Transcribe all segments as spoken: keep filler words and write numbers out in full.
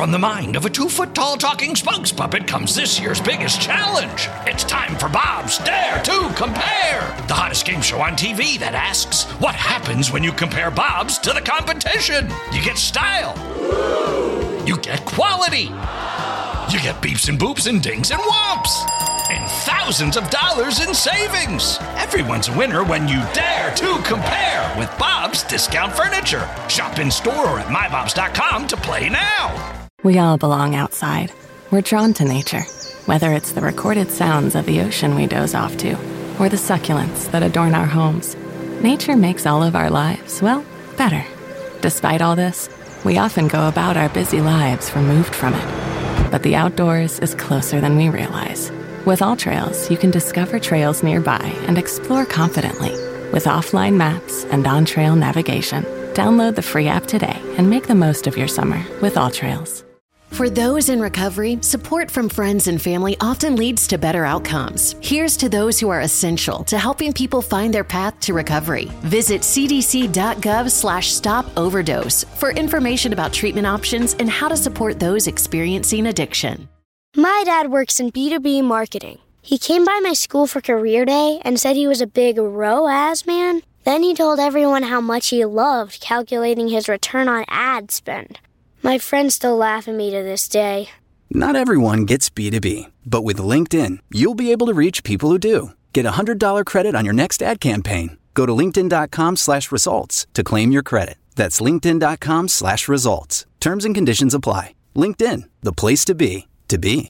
From the mind of a two-foot-tall talking spokes puppet comes this year's biggest challenge. It's time for Bob's Dare to Compare, the hottest game show on T V that asks, what happens when you compare Bob's to the competition? You get style. You get quality. You get beeps and boops and dings and whomps. And thousands of dollars in savings. Everyone's a winner when you dare to compare with Bob's Discount Furniture. Shop in store or at my bobs dot com to play now. We all belong outside. We're drawn to nature, whether it's the recorded sounds of the ocean we doze off to, or the succulents that adorn our homes. Nature makes all of our lives, well, better. Despite all this, we often go about our busy lives removed from it. But the outdoors is closer than we realize. With AllTrails, you can discover trails nearby and explore confidently. With offline maps and on-trail navigation, download the free app today and make the most of your summer with AllTrails. For those in recovery, support from friends and family often leads to better outcomes. Here's to those who are essential to helping people find their path to recovery. Visit cdc.gov slash stop overdose for information about treatment options and how to support those experiencing addiction. My dad works in B two B marketing. He came by my school for career day and said he was a big R O A S man. Then he told everyone how much he loved calculating his return on ad spend. My friends still laugh at me to this day. Not everyone gets B two B, but with LinkedIn, you'll be able to reach people who do. Get a one hundred dollars credit on your next ad campaign. Go to linkedin.com slash results to claim your credit. That's linkedin.com slash results. Terms and conditions apply. LinkedIn, the place to be, to be.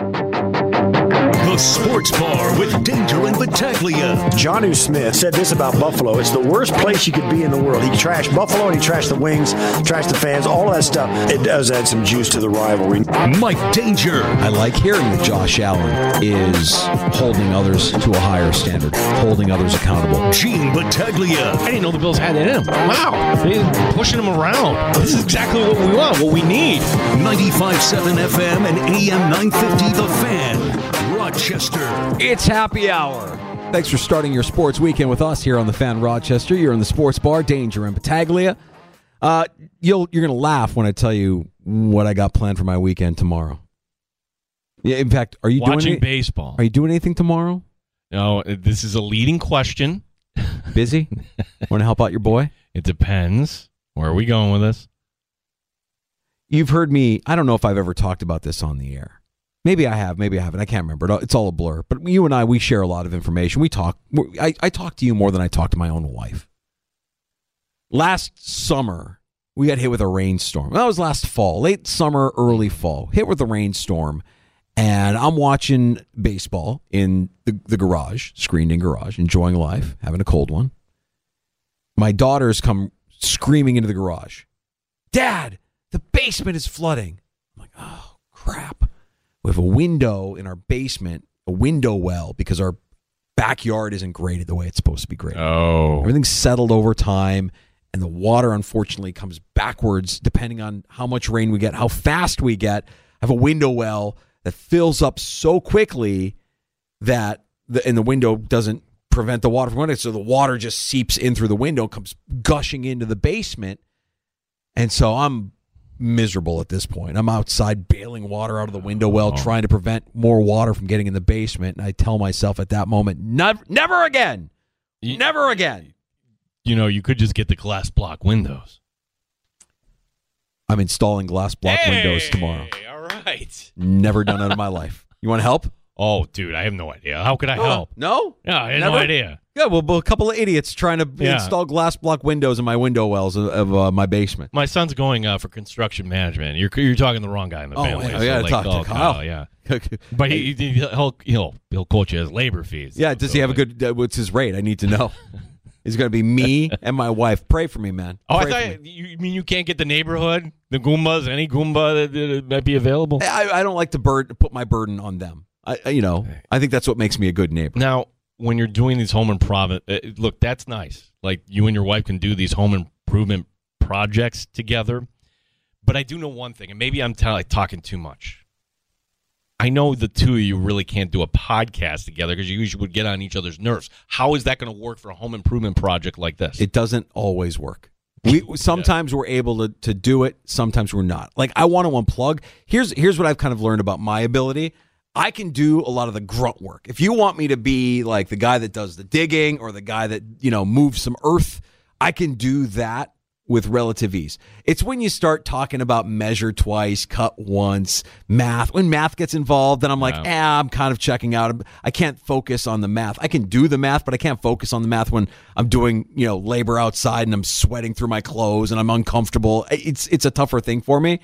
The Sports Bar with Danger and Battaglia. Jonnu Smith said this about Buffalo. It's the worst place you could be in the world. He trashed Buffalo and he trashed the Wings, trashed the fans, all that stuff. It does add some juice to the rivalry. Mike Danger. I like hearing that Josh Allen is holding others to a higher standard, holding others accountable. Gene Battaglia. I didn't know the Bills had it in them. Wow. They're pushing him around. This is exactly what we want, what we need. ninety-five point seven F M and A M nine fifty The Fan. Rochester. It's happy hour. Thanks for starting your sports weekend with us here on the Fan Rochester. You're in the Sports Bar, Danger and Battaglia. Uh, you'll, you're going to laugh when I tell you what I got planned for my weekend tomorrow. Yeah, in fact, are you Watching doing any, baseball? Are you doing anything tomorrow? No, this is a leading question. Busy? Want to help out your boy? It depends. Where are we going with this? You've heard me. I don't know if I've ever talked about this on the air. Maybe I have, maybe I haven't. I can't remember. It's all a blur. But you and I, we share a lot of information. We talk. I, I talk to you more than I talk to my own wife. Last summer, we got hit with a rainstorm. That was last fall, late summer, early fall. Hit with a rainstorm, and I'm watching baseball in the, the garage, screened-in garage, enjoying life, having a cold one. My daughters come screaming into the garage. Dad, the basement is flooding. I'm like, oh, crap. We have a window in our basement, a window well, because our backyard isn't graded the way it's supposed to be graded. Oh. Everything's settled over time, and the water, unfortunately, comes backwards depending on how much rain we get, how fast we get. I have a window well that fills up so quickly that, the, and the window doesn't prevent the water from running, so the water just seeps in through the window, comes gushing into the basement, and so I'm miserable at this point. I'm outside bailing water out of the window well, oh. trying to prevent more water from getting in the basement. And I tell myself at that moment, never, never again. You, never again. You know, you could just get the glass block windows. I'm installing glass block hey, windows tomorrow. All right. Never done it in my life. You want to help? Oh, dude, I have no idea. How could I oh, help? No? Yeah, I have never? no idea. Yeah, well, a couple of idiots trying to yeah. install glass block windows in my window wells of, of uh, my basement. My son's going uh, for construction management. You're you're talking the wrong guy in the oh, family. Yeah, so I gotta like, talk oh, to Kyle. Kyle yeah, but he, he he'll he'll he'll quote you as labor fees. Yeah, does he have like, a good? Uh, what's his rate? I need to know. It's going to be me and my wife. Pray for me, man. Oh, Pray I thought you mean you can't get the neighborhood, the Goombas, any Goomba that, that might be available. I, I don't like to burden, put my burden on them. I, you know, I think that's what makes me a good neighbor. Now, when you're doing these home improvement, uh, look, that's nice. Like you and your wife can do these home improvement projects together. But I do know one thing, and maybe I'm t- like, talking too much. I know the two of you really can't do a podcast together because you usually would get on each other's nerves. How is that going to work for a home improvement project like this? It doesn't always work. We sometimes yeah. we're able to, to do it, sometimes we're not. Like, I want to unplug. Here's here's what I've kind of learned about my ability. I can do a lot of the grunt work. If you want me to be like the guy that does the digging or the guy that, you know, moves some earth, I can do that with relative ease. It's when you start talking about measure twice, cut once, math. When math gets involved, then I'm like, wow. eh, I'm kind of checking out. I can't focus on the math. I can do the math, but I can't focus on the math when I'm doing, you know, labor outside and I'm sweating through my clothes and I'm uncomfortable. It's it's a tougher thing for me.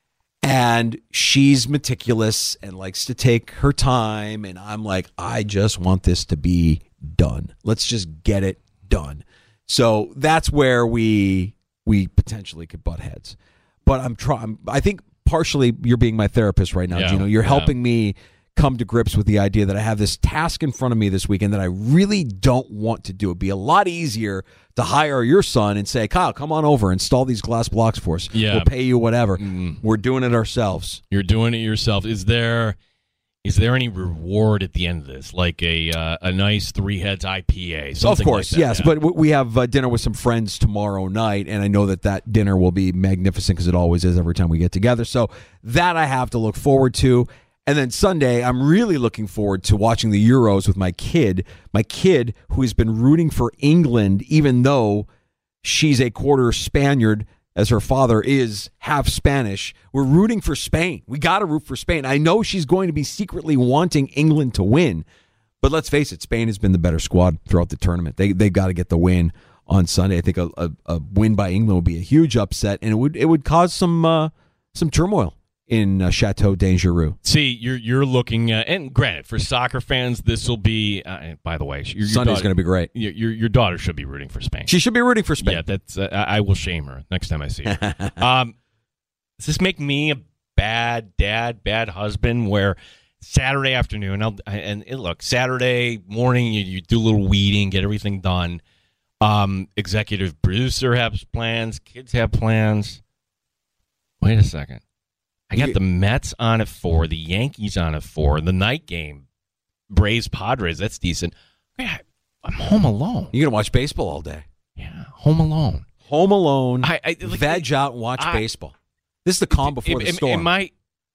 And she's meticulous and likes to take her time. And I'm like, I just want this to be done. Let's just get it done. So that's where we we potentially could butt heads. But I'm trying. I think partially you're being my therapist right now, yeah, Gino. You're yeah. helping me come to grips with the idea that I have this task in front of me this weekend that I really don't want to do. It'd be a lot easier to hire your son and say, Kyle, come on over, install these glass blocks for us. Yeah. We'll pay you whatever. Mm. We're doing it ourselves. You're doing it yourself. Is there is there any reward at the end of this, like a uh, a nice three heads I P A? Of course, like that, yes. yeah. But we have uh, dinner with some friends tomorrow night, and I know that that dinner will be magnificent because it always is every time we get together. So that I have to look forward to. And then Sunday, I'm really looking forward to watching the Euros with my kid. My kid, who has been rooting for England, even though she's a quarter Spaniard, as her father is half Spanish. We're rooting for Spain. We got to root for Spain. I know she's going to be secretly wanting England to win. But let's face it, Spain has been the better squad throughout the tournament. They, they've got to get the win on Sunday. I think a, a, a win by England would be a huge upset, and it would it would cause some uh, some turmoil in uh, Chateau Dangereux. See, you're you're looking at, and granted, for soccer fans, this will be. Uh, by the way, your, your Sunday's going to be great. Your, your your daughter should be rooting for Spain. She should be rooting for Spain. Yeah, that's. Uh, I I will shame her next time I see her. um, does this make me a bad dad, bad husband? Where Saturday afternoon, I'll, and, and look, Saturday morning, you, you do a little weeding, get everything done. Um, executive producer has plans, kids have plans. Wait a second. I got the Mets on at four, the Yankees on at four, the night game, Braves, Padres, that's decent. I, I'm home alone. You're going to watch baseball all day. Yeah, home alone. Home alone, I, I, like, veg out and watch I, baseball. This is the calm before am, the storm. Am I,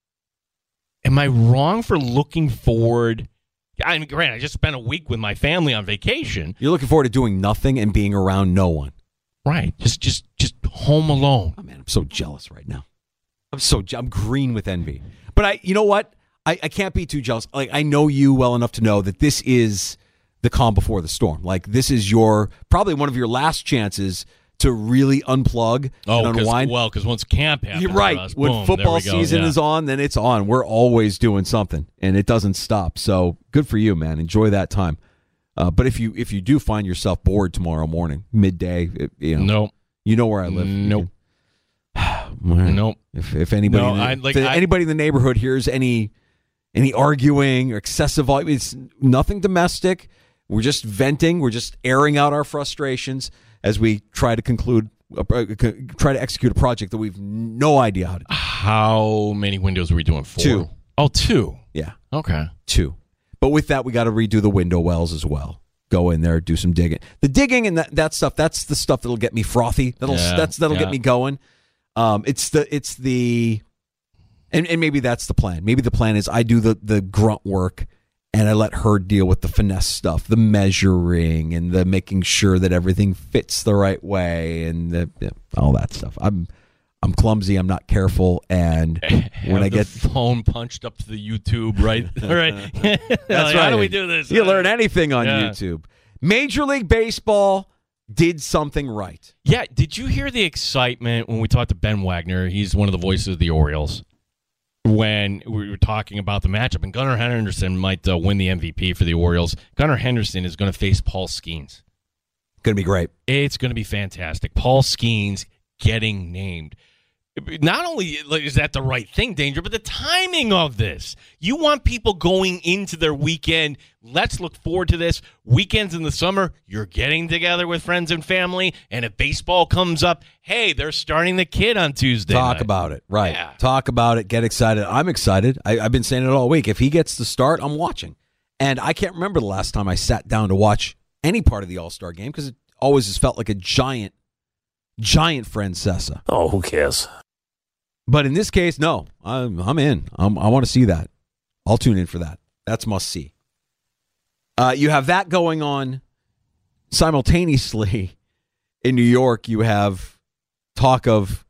am I wrong for looking forward? I mean, granted, I just spent a week with my family on vacation. You're looking forward to doing nothing and being around no one. Right, just just, just home alone. Oh, man, I'm so jealous right now. I'm so I'm green with envy. But I, you know what? I, I can't be too jealous. Like, I know you well enough to know that this is the calm before the storm. Like, this is your probably one of your last chances to really unplug oh, and unwind. Well, because once camp happens, you're right. For us, when boom, football go. season yeah. is on, then it's on. We're always doing something, and it doesn't stop. So good for you, man. Enjoy that time. Uh, but if you if you do find yourself bored tomorrow morning, midday, it, you know, nope. you know where I live. Nope. Nope. If, if anybody, no, in the, I, like, if I, anybody in the neighborhood hears any any arguing or excessive volume, it's nothing domestic. We're just venting. We're just airing out our frustrations as we try to conclude, uh, try to execute a project that we've no idea how to do. How many windows are we doing? Four? Two. Oh, two. Yeah. Okay. Two. But with that, we got to redo the window wells as well. Go in there, do some digging. The digging and that, that stuff, that's the stuff that'll get me frothy. That'll yeah, that's that'll yeah. get me going. Um, it's the it's the and, and maybe that's the plan. Maybe the plan is I do the the grunt work and I let her deal with the finesse stuff, the measuring and the making sure that everything fits the right way and the, yeah, all that stuff. I'm I'm clumsy. I'm not careful, and when I get the phone punched up to the YouTube, right? All right. That's like, right. How do we do this? You learn anything on yeah. YouTube. Major League Baseball did something right. Yeah. Did you hear the excitement when we talked to Ben Wagner? He's one of the voices of the Orioles. When we were talking about the matchup, and Gunnar Henderson might uh, win the M V P for the Orioles. Gunnar Henderson is going to face Paul Skeens. Going to be great. It's going to be fantastic. Paul Skeens getting named. Not only is that the right thing, Danger, but the timing of this. You want people going into their weekend. Let's look forward to this. Weekends in the summer, you're getting together with friends and family, and if baseball comes up, hey, they're starting the kid on Tuesday Talk night. about it. Right. Yeah. Talk about it. Get excited. I'm excited. I, I've been saying it all week. If he gets the start, I'm watching. And I can't remember the last time I sat down to watch any part of the All-Star game because it always has felt like a giant giant Francesa. Oh, who cares? But in this case, no, I'm, I'm in. I'm, I want to see that. I'll tune in for that. That's must see. Uh, you have that going on simultaneously in New York. You have talk of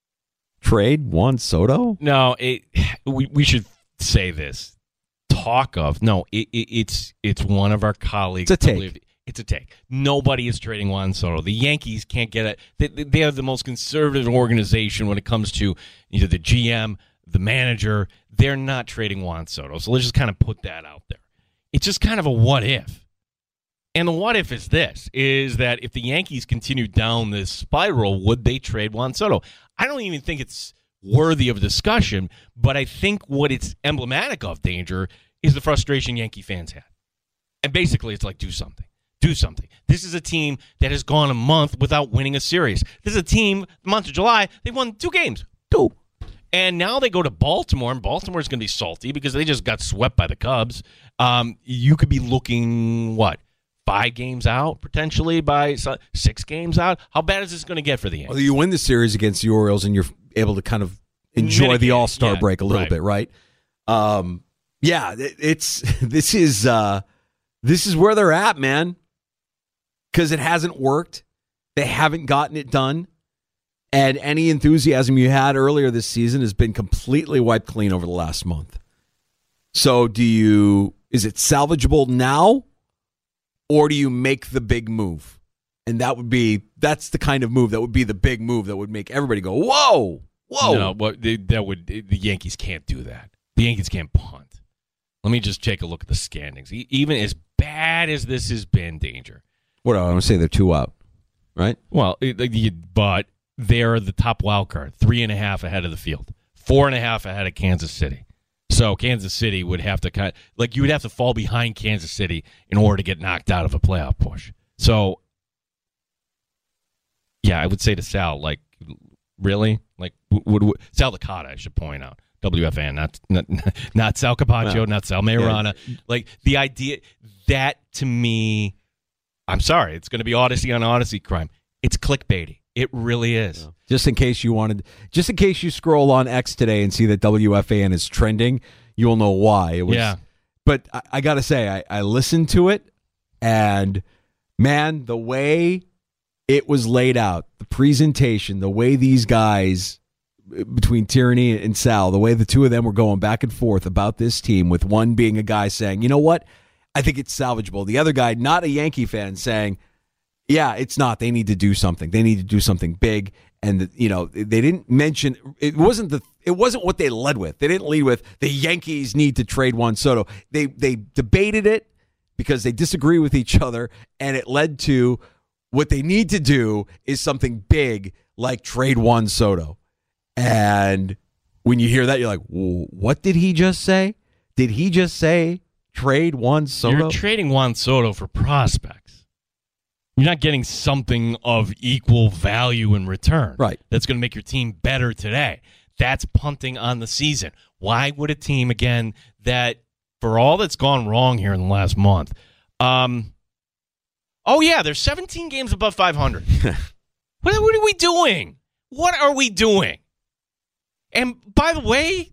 trade Juan Soto. No, it, we we should say this. Talk of no, it, it, it's it's one of our colleagues. It's a take. It's a take. Nobody is trading Juan Soto. The Yankees can't get it. They, they are the most conservative organization when it comes to either the G M, the manager. They're not trading Juan Soto. So let's just kind of put that out there. It's just kind of a what if. And the what if is this, is that if the Yankees continue down this spiral, would they trade Juan Soto? I don't even think it's worthy of discussion, but I think what it's emblematic of, Danger, is the frustration Yankee fans had. And basically it's like, do something. Do something. This is a team that has gone a month without winning a series. This is a team, the month of July, they won two games. Two. And now they go to Baltimore, and Baltimore's going to be salty because they just got swept by the Cubs. Um, you could be looking, what, five games out, potentially, by six games out? How bad is this going to get for the Yankees? Well, you win the series against the Orioles, and you're able to kind of enjoy Mitigate, the All-Star yeah, break a little right. bit, right? Um, yeah, it, it's this is uh, this is where they're at, man. Because it hasn't worked. They haven't gotten it done. And any enthusiasm you had earlier this season has been completely wiped clean over the last month. So do you, is it salvageable now? Or do you make the big move? And that would be, that's the kind of move that would be the big move that would make everybody go, whoa, whoa. No, but they, that would, the Yankees can't do that. The Yankees can't punt. Let me just take a look at the standings. Even as bad as this has been, Danger. What I want to say, they're two out, right? Well, it, but they're the top wild card, three and a half ahead of the field, four and a half ahead of Kansas City. So Kansas City would have to kind, like you would have to fall behind Kansas City in order to get knocked out of a playoff push. So, yeah, I would say to Sal, like, really, like, would, would Sal Licata, I should point out, W F A N, not not, not Sal Capaccio, no. not Sal Mayorana. Yeah. Like the idea that to me. I'm sorry, it's going to be Odyssey on Odyssey crime. It's clickbaity. It really is. Yeah. Just in case you wanted, just in case you scroll on X today and see that W F A N is trending, you'll know why. It was, yeah. But I, I got to say, I, I listened to it, and man, the way it was laid out, the presentation, the way these guys, between Tierney and Sal, the way the two of them were going back and forth about this team, with one being a guy saying, you know what? I think it's salvageable. The other guy, not a Yankee fan, saying, yeah, it's not. They need to do something. They need to do something big. And, you know, they didn't mention, it wasn't the, it wasn't what they led with. They didn't lead with the Yankees need to trade Juan Soto. They, they debated it because they disagree with each other, and it led to what they need to do is something big like trade Juan Soto. And when you hear that, you're like, what did he just say? Did he just say trade Juan Soto? You're trading Juan Soto for prospects. You're not getting something of equal value in return. Right. That's going to make your team better today. That's punting on the season. Why would a team, again, that for all that's gone wrong here in the last month, um, oh, yeah, they're seventeen games above five hundred. what, what are we doing? What are we doing? And by the way,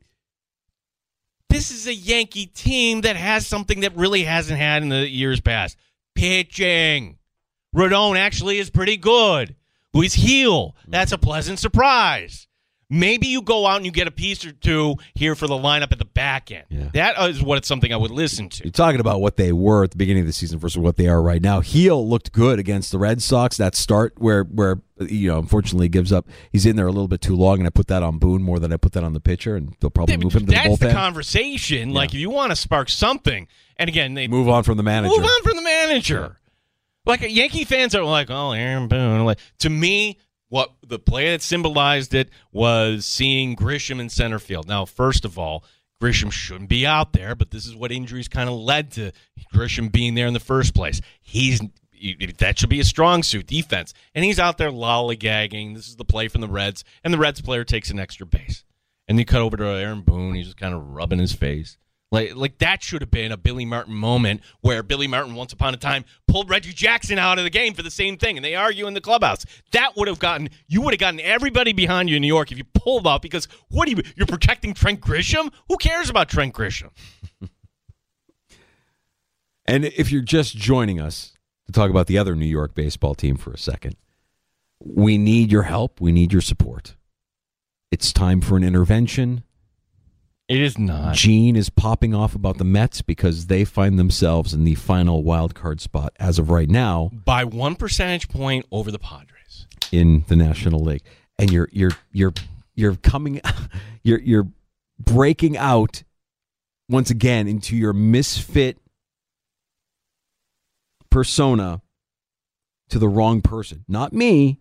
this is a Yankee team that has something that really hasn't had in the years past. Pitching. Rodon actually is pretty good. Luis Gil, that's a pleasant surprise. Maybe you go out and you get a piece or two here for the lineup at the back end. Yeah. That is what it's something I would listen to. You're talking about what they were at the beginning of the season versus what they are right now. Gil looked good against the Red Sox. That start where, where you know, unfortunately gives up. He's in there a little bit too long, and I put that on Boone more than I put that on the pitcher, and they'll probably yeah, move him to the bullpen. That's the conversation. Yeah. Like, if you want to spark something, and again, they move on from the manager. Move on from the manager. Like, Yankee fans are like, oh, Aaron Boone. Like, to me, what the play that symbolized it was seeing Grisham in center field. Now, first of all, Grisham shouldn't be out there, but this is what injuries kind of led to Grisham being there in the first place. He's that should be a strong suit, defense. And he's out there lollygagging. This is the play from the Reds, and the Reds player takes an extra base. And you cut over to Aaron Boone. He's just kind of rubbing his face. Like, like that should have been a Billy Martin moment where Billy Martin, once upon a time, pulled Reggie Jackson out of the game for the same thing, and they argue in the clubhouse. That would have gotten you would have gotten everybody behind you in New York if you pulled off. Because what are you? You're protecting Trent Grisham? Who cares about Trent Grisham? And if you're just joining us to talk about the other New York baseball team for a second, we need your help. We need your support. It's time for an intervention. It is not. Gene is popping off about the Mets because they find themselves in the final wild card spot as of right now by one percentage point over the Padres in the National League. And you're you're you're you're coming you're you're breaking out once again into your misfit persona to the wrong person. Not me.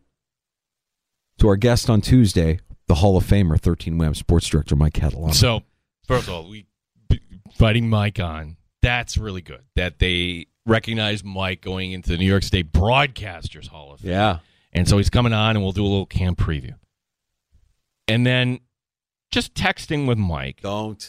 To our guest on Tuesday, the Hall of Famer, thirteen Wham sports director Mike Catalano. So, first of all, we fighting Mike on. That's really good that they recognize Mike going into the New York State Broadcasters Hall of Fame. Yeah. And so he's coming on, and we'll do a little camp preview. And then just texting with Mike. Don't.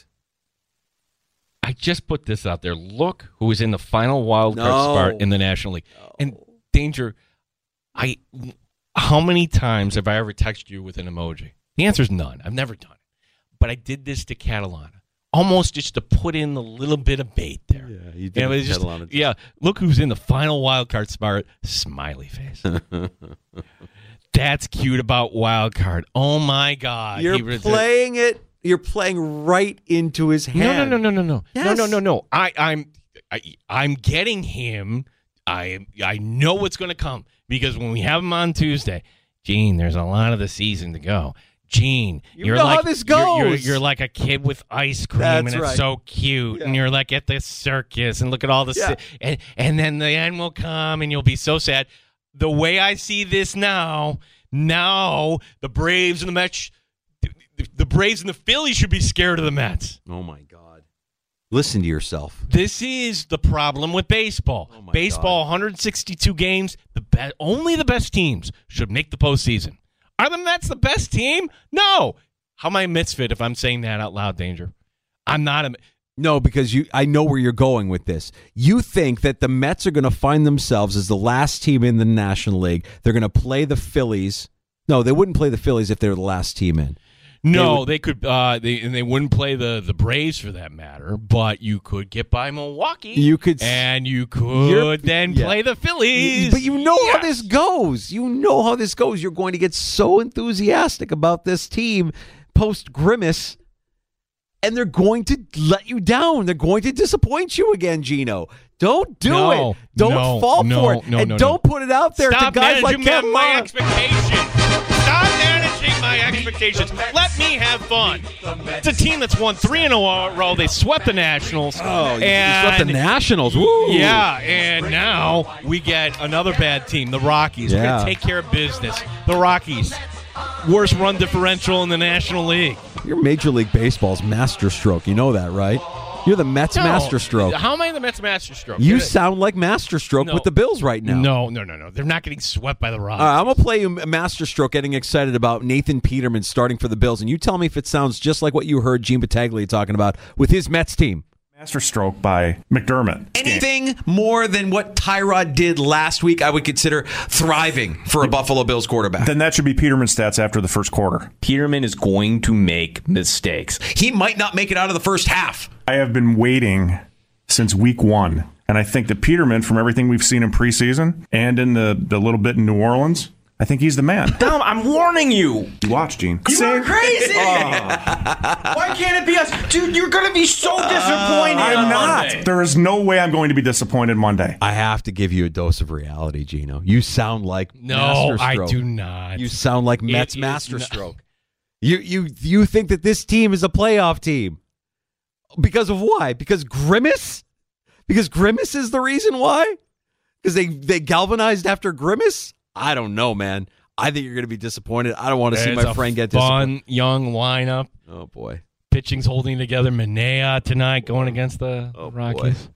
I just put this out there. Look who is in the final wild card no. spot in the National League. No. And Danger, I... How many times have I ever texted you with an emoji? The answer is none. I've never done it. But I did this to Catalana, almost just to put in a little bit of bait there. Yeah, you did. And it was just, Catalana. Yeah, look who's in the final wild card spot. Smiley face. That's cute about wild card. Oh, my God. You're he, playing it. You're playing right into his hand. No, no, no, no, no, no. Yes. No, no, no, no. I, I'm, I, I'm getting him. I, I know what's going to come. Because when we have him on Tuesday, Gene, there's a lot of the season to go. Gene, you you're know like how this goes. You're, you're, you're like a kid with ice cream, That's and it's right. so cute. Yeah. And you're like at the circus, and look at all the yeah. si- and and then the end will come, and you'll be so sad. The way I see this now, now the Braves and the Mets, the, the Braves and the Phillies should be scared of the Mets. Oh my God. Listen to yourself. This is the problem with baseball. Oh baseball, God. one hundred sixty-two games. The be- only the best teams should make the postseason. Are the Mets the best team? No. How am I a misfit if I'm saying that out loud, Danger? I'm not a. No, because you. I know where you're going with this. You think that the Mets are going to find themselves as the last team in the National League. They're going to play the Phillies. No, they wouldn't play the Phillies if they were the last team in. No, they, would, they could. Uh, they and they wouldn't play the, the Braves for that matter. But you could get by Milwaukee. You could, and you could then yeah. play the Phillies. But you know yes. how this goes. You know how this goes. You're going to get so enthusiastic about this team post Grimace, and they're going to let you down. They're going to disappoint you again, Gino. Don't do no, it. Don't no, fall no, for it. No, and no, don't no. put it out there Stop to guys like managing Kevin my Mara. expectations. Stop managing my expectations. Let me have fun. It's a team that's won three in a row. They swept the Nationals. Oh, you and, swept the Nationals. Woo. Yeah, and now we get another bad team, the Rockies. Yeah. We're going to take care of business. The Rockies, worst run differential in the National League. Your Major League Baseball's masterstroke. You know that, right? You're the Mets no. masterstroke. How am I the Mets masterstroke? You They're, sound like masterstroke no. with the Bills right now. No, no, no, no. They're not getting swept by the Rockies. All right, I'm going to play you masterstroke getting excited about Nathan Peterman starting for the Bills, and you tell me if it sounds just like what you heard Gene Battaglia talking about with his Mets team. Masterstroke by McDermott. Anything more than what Tyrod did last week, I would consider thriving for a Buffalo Bills quarterback. Then that should be Peterman's stats after the first quarter. Peterman is going to make mistakes. He might not make it out of the first half. I have been waiting since week one, and I think that Peterman, from everything we've seen in preseason and in the, the little bit in New Orleans, I think he's the man. Dom, I'm warning you. You watch, Gene. You Same. are crazy. Oh. Why can't it be us? Dude, you're going to be so disappointed. I'm on not. Monday. There is no way I'm going to be disappointed Monday. I have to give you a dose of reality, Gino. You sound like No, masterstroke. I do not. You sound like Mets is masterstroke. You you you think that this team is a playoff team. Because of why? Because Grimace? Because Grimace is the reason why? Because they, they galvanized after Grimace? I don't know, man. I think you're going to be disappointed. I don't want to see It's my a friend get fun, disappointed. young lineup. Oh, boy. Pitching's holding together. Manea tonight going against the Oh, Rockies.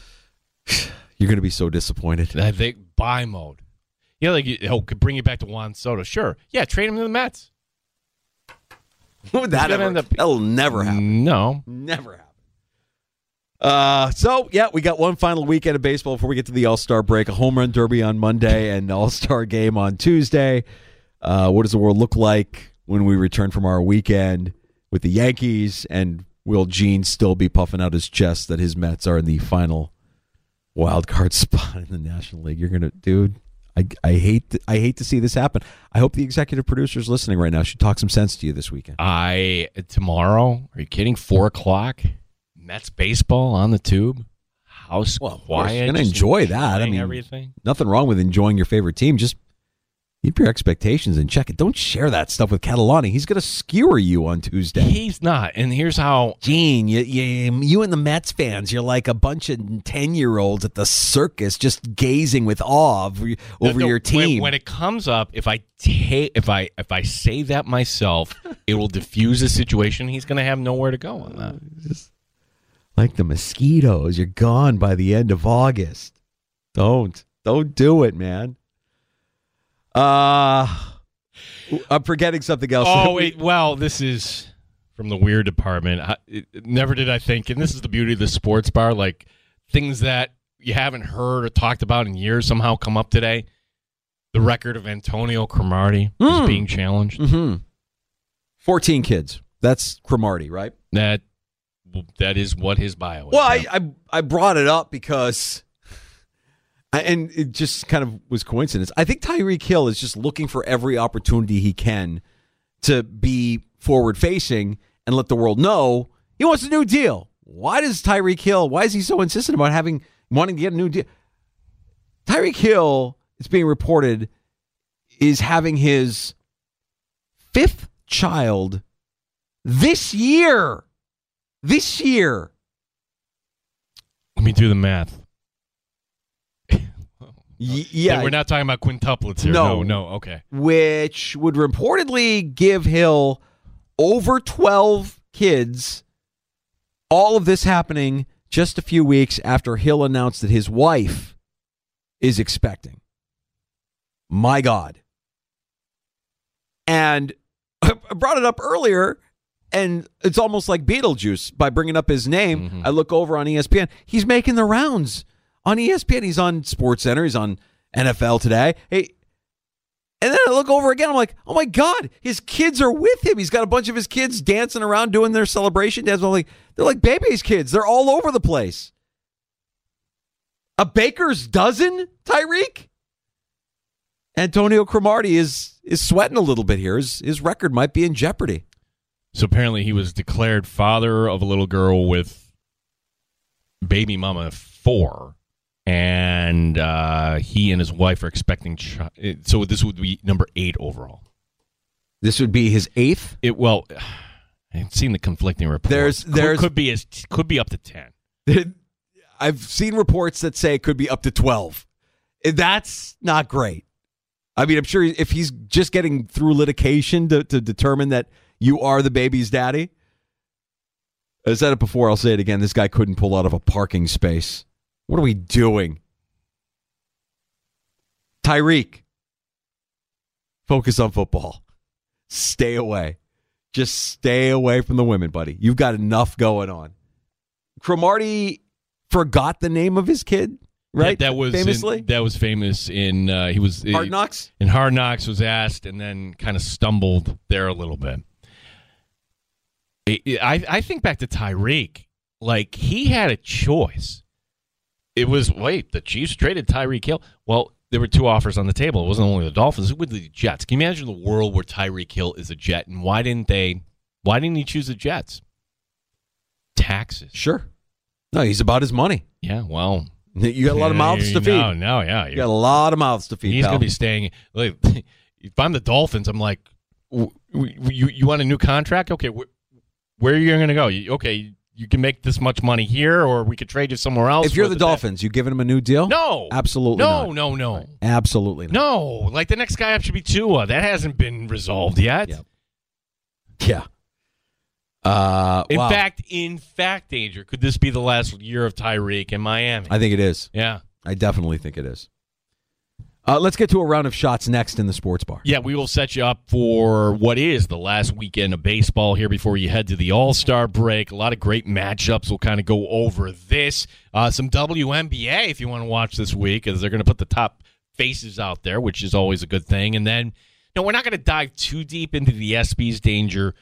You're going to be so disappointed. I think buy mode. Yeah, like you, oh, could bring you back to Juan Soto. Sure. Yeah, trade him to the Mets. What would that gonna ever? end up- That'll never happen. No. Never happen. Uh, so, yeah, we got one final weekend of baseball before we get to the All-Star break. A home run derby on Monday and All-Star game on Tuesday. Uh, what does the world look like when we return from our weekend with the Yankees? And will Gene still be puffing out his chest that his Mets are in the final wild card spot in the National League? You're going to, dude, I, I hate to, I hate to see this happen. I hope the executive producers listening right now should talk some sense to you this weekend. I, tomorrow, are you kidding? Four o'clock? Mets baseball on the tube. House well, quiet. You're going to enjoy that. I mean, everything. Nothing wrong with enjoying your favorite team. Just keep your expectations and check it. Don't share that stuff with Catalani. He's going to skewer you on Tuesday. He's not. And here's how. Gene, you, you, you and the Mets fans, you're like a bunch of ten-year-olds at the circus just gazing with awe over, over no, no, your team. When, when it comes up, if I ta- if I if I say that myself, it will diffuse the situation. He's going to have nowhere to go on that. Just like the mosquitoes, you're gone by the end of August. Don't. Don't do it, man. Uh, I'm forgetting something else. Oh, wait. Well, this is from the weird department. I, it, never did I think, and this is the beauty of the sports bar, like things that you haven't heard or talked about in years somehow come up today. The record of Antonio Cromartie mm. is being challenged. Mm-hmm. fourteen kids. That's Cromartie, right? That that is what his bio is. Well, I, I I brought it up because, I, and it just kind of was coincidence. I think Tyreek Hill is just looking for every opportunity he can to be forward-facing and let the world know he wants a new deal. Why does Tyreek Hill, why is he so insistent about having wanting to get a new deal? Tyreek Hill, it's being reported, is having his fifth child this year. This year. Let me do the math. y- yeah. We're not talking about quintuplets here. No. no, no, okay. Which would reportedly give Hill over twelve kids. All of this happening just a few weeks after Hill announced that his wife is expecting. My God. And I brought it up earlier, and it's almost like Beetlejuice by bringing up his name. Mm-hmm. I look over on E S P N. He's making the rounds on E S P N. He's on SportsCenter. He's on N F L Today. Hey, and then I look over again. I'm like, oh, my God, his kids are with him. He's got a bunch of his kids dancing around doing their celebration dance. I'm like, they're like baby's kids. They're all over the place. A baker's dozen, Tyreek? Antonio Cromartie is is sweating a little bit here. His, his record might be in jeopardy. So apparently he was declared father of a little girl with baby mama four, and uh, he and his wife are expecting. Ch- so this would be number eight overall. This would be his eighth? It well, I've seen the conflicting reports. There's there's could, could be as could be up to ten. I've seen reports that say it could be up to twelve. That's not great. I mean, I'm sure if he's just getting through litigation to, to determine that you are the baby's daddy. I said it before, I'll say it again. This guy couldn't pull out of a parking space. What are we doing? Tyreek, focus on football. Stay away. Just stay away from the women, buddy. You've got enough going on. Cromartie forgot the name of his kid. Right, that, that was famously. In, that was famous in uh, he was Hard Knocks. In Hard Knocks was asked and then kind of stumbled there a little bit. I I think back to Tyreek, like he had a choice. It was wait, the Chiefs traded Tyreek Hill. Well, there were two offers on the table. It wasn't only the Dolphins; it was the Jets. Can you imagine the world where Tyreek Hill is a Jet, and why didn't they? Why didn't he choose the Jets? Taxes. Sure. No, he's about his money. Yeah. Well. You got a lot of mouths to feed. No, no, yeah. You got a lot of mouths to feed. He's going pal. to be staying. Like, if I'm the Dolphins, I'm like, you you want a new contract? Okay, wh- where are you going to go? You, okay, you can make this much money here, or we could trade you somewhere else. If you're the Dolphins, you giving him a new deal? No, absolutely no, not. no, no, no, absolutely not. No. Like the next guy up should be Tua. That hasn't been resolved yet. Yep. Yeah. Uh, in wow. fact, in fact, Danger, could this be the last year of Tyreek in Miami? I think it is. Yeah. I definitely think it is. Uh, let's get to a round of shots next in the sports bar. Yeah, we will set you up for what is the last weekend of baseball here before you head to the All-Star break. A lot of great matchups. We'll kind of go over this. Uh, some W N B A if you want to watch this week, as they're going to put the top faces out there, which is always a good thing. And then, no, we're not going to dive too deep into the ESPYs danger,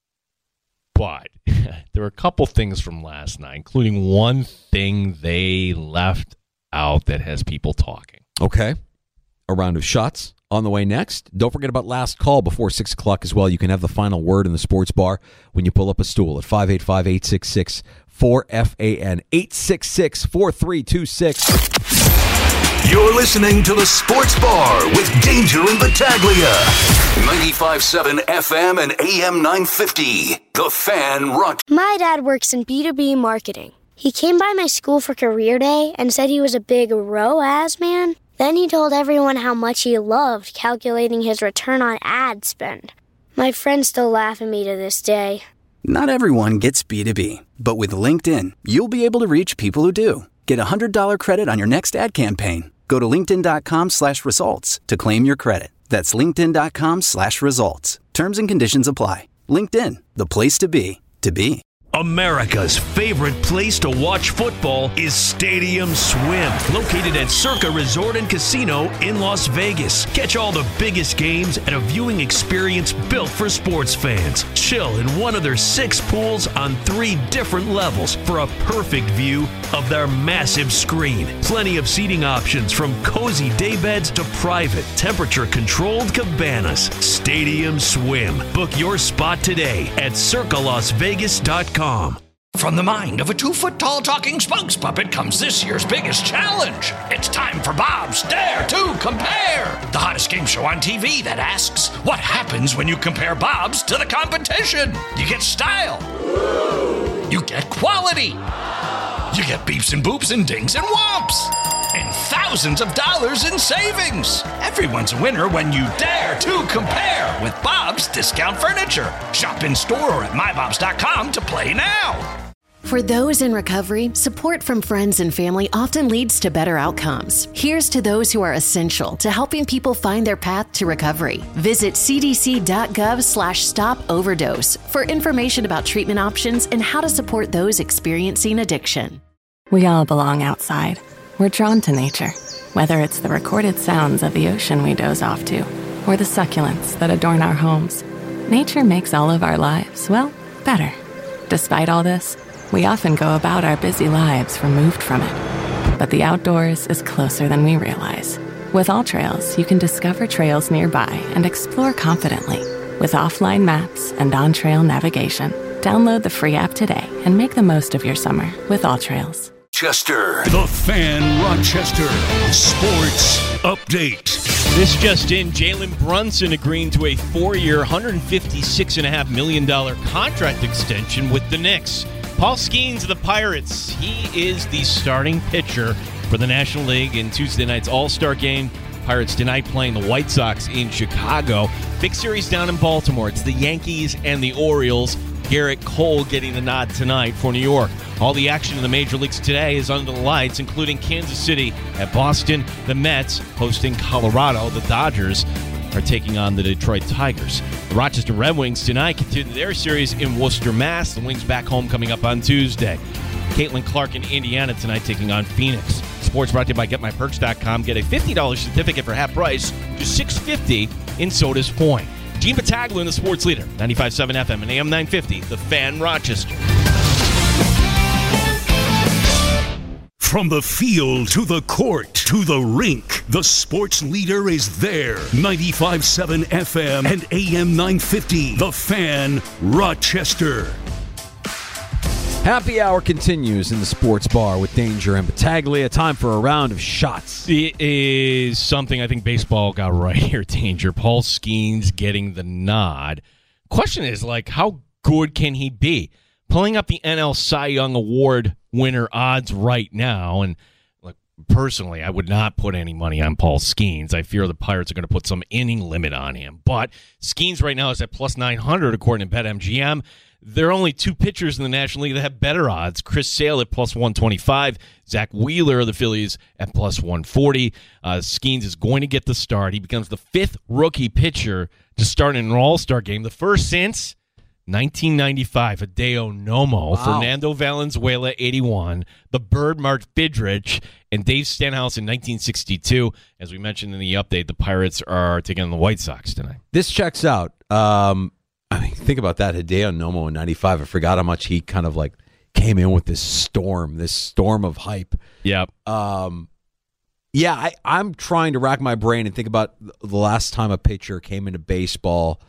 but there were a couple things from last night, including one thing they left out that has people talking. Okay. A round of shots on the way next. Don't forget about last call before six o'clock as well. You can have the final word in the sports bar when you pull up a stool at five eight five, eight six six, four F A N, eight six six, four three two six. You're listening to the Sports Bar with Danger and Battaglia. ninety-five point seven F M and A M nine fifty. The Fan Rock. My dad works in B two B marketing. He came by my school for career day and said he was a big R O A S man. Then he told everyone how much he loved calculating his return on ad spend. My friends still laugh at me to this day. Not everyone gets B two B, but with LinkedIn, you'll be able to reach people who do. Get a one hundred dollars credit on your next ad campaign. Go to linkedin.com slash results to claim your credit. That's linkedin.com slash results. Terms and conditions apply. LinkedIn, the place to be, to be. America's favorite place to watch football is Stadium Swim, located at Circa Resort and Casino in Las Vegas. Catch all the biggest games at a viewing experience built for sports fans. Chill in one of their six pools on three different levels for a perfect view of their massive screen. Plenty of seating options from cozy daybeds to private, temperature-controlled cabanas. Stadium Swim. Book your spot today at circa las vegas dot com. From the mind of a two-foot-tall talking spokes puppet comes this year's biggest challenge. It's time for Bob's Dare to Compare, the hottest game show on T V that asks, what happens when you compare Bob's to the competition? You get style. You get quality. You get beeps and boops and dings and whomps. And thousands of dollars in savings. Everyone's a winner when you dare to compare with Bob's Discount Furniture. Shop in store or at my bobs dot com to play now. For those in recovery, support from friends and family often leads to better outcomes. Here's to those who are essential to helping people find their path to recovery. Visit cdc.gov slash stop overdose for information about treatment options and how to support those experiencing addiction. We all belong outside. We're drawn to nature, whether it's the recorded sounds of the ocean we doze off to, or the succulents that adorn our homes. Nature makes all of our lives, well, better. Despite all this, we often go about our busy lives removed from it. But the outdoors is closer than we realize. With AllTrails, you can discover trails nearby and explore confidently. With offline maps and on-trail navigation, download the free app today and make the most of your summer with AllTrails. Chester. The Fan Rochester Sports Update. This just in, Jalen Brunson agreeing to a four-year, one hundred fifty-six point five million dollars contract extension with the Knicks. Paul Skeens of the Pirates, he is the starting pitcher for the National League in Tuesday night's All-Star Game. Pirates tonight playing the White Sox in Chicago. Big series down in Baltimore. It's the Yankees and the Orioles. Garrett Cole getting the nod tonight for New York. All the action in the major leagues today is under the lights, including Kansas City at Boston. The Mets hosting Colorado. The Dodgers are taking on the Detroit Tigers. The Rochester Red Wings tonight continue their series in Worcester, Mass. The Wings back home coming up on Tuesday. Caitlin Clark in Indiana tonight taking on Phoenix. Sports brought to you by get my perks dot com. Get a fifty dollars certificate for half price, just six dollars and fifty cents in Sodas Point. Gene Battaglia, the sports leader, ninety-five point seven F M and A M nine fifty, The Fan Rochester. From the field to the court to the rink, the sports leader is there. ninety-five point seven F M and A M nine fifty, The Fan Rochester. Happy hour continues in the sports bar with Danger and Battaglia. Time for a round of shots. It is something I think baseball got right here, Danger. Paul Skeens getting the nod. Question is, like, how good can he be? Pulling up the N L Cy Young Award winner odds right now, and like personally, I would not put any money on Paul Skeens. I fear the Pirates are going to put some inning limit on him. But Skeens right now is at plus nine hundred according to BetMGM. there are only two pitchers in the National League that have better odds. Chris Sale at plus one twenty-five. Zach Wheeler of the Phillies at plus one forty. Uh, Skeens is going to get the start. He becomes the fifth rookie pitcher to start in an all-star game, the first since nineteen ninety-five. Hideo Nomo, Wow. Fernando Valenzuela, eighty-one, the Bird, Mark Fidrich, and Dave Stenhouse in nineteen sixty-two. As we mentioned in the update, the Pirates are taking on the White Sox tonight. This checks out. Um, I mean, think about that. Hideo Nomo in ninety-five. I forgot how much he kind of like came in with this storm, this storm of hype. Yep. Um, yeah, I, I'm trying to rack my brain and think about the last time a pitcher came into baseball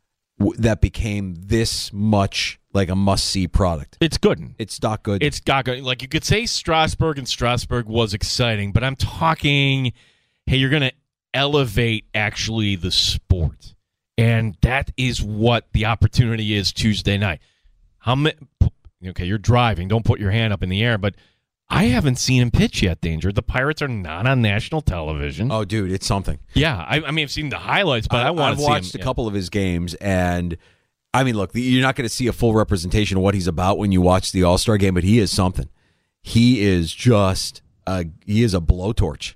w- that became this much like a must-see product. It's good. It's not good. It's not good. Like, you could say Strasburg, and Strasburg was exciting, but I'm talking, hey, you're going to elevate actually the sport. And that is what the opportunity is Tuesday night. How many? Okay, you're driving. Don't put your hand up in the air, but I haven't seen him pitch yet, Danger. The Pirates are not on national television. Oh, dude, it's something. Yeah, I, I mean, I've seen the highlights, but I, I want I've to see him. watched a yeah. couple of his games, and I mean, look, you're not going to see a full representation of what he's about when you watch the All-Star game, but he is something. He is just a, he is a blowtorch.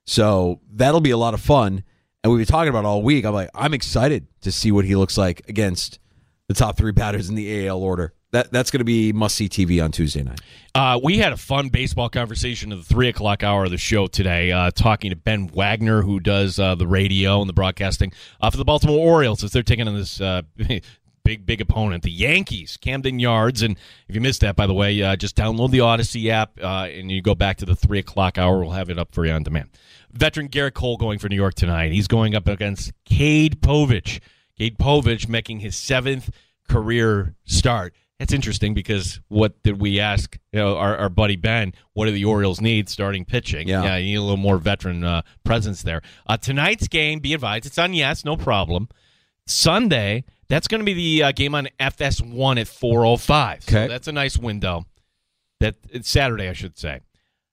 So that'll be a lot of fun. And we've been talking about it all week. I'm like, I'm excited to see what he looks like against the top three batters in the A L order. That that's going to be must-see T V on Tuesday night. Uh, we had a fun baseball conversation at the three o'clock hour of the show today, uh, talking to Ben Wagner, who does uh, the radio and the broadcasting uh, for the Baltimore Orioles as they're taking on this uh, big, big opponent, the Yankees, Camden Yards. And if you missed that, by the way, uh, just download the Odyssey app, uh, and you go back to the three o'clock hour. We'll have it up for you on demand. Veteran Garrett Cole going for New York tonight. He's going up against Cade Povich. Cade Povich making his seventh career start. That's interesting because what did we ask you know, our, our buddy Ben, what do the Orioles need starting pitching? Yeah, yeah you need a little more veteran uh, presence there. Uh, tonight's game, be advised, it's on Yes, no problem. Sunday, that's going to be the uh, game on F S one at four oh five. Okay. So that's a nice window. That It's Saturday, I should say.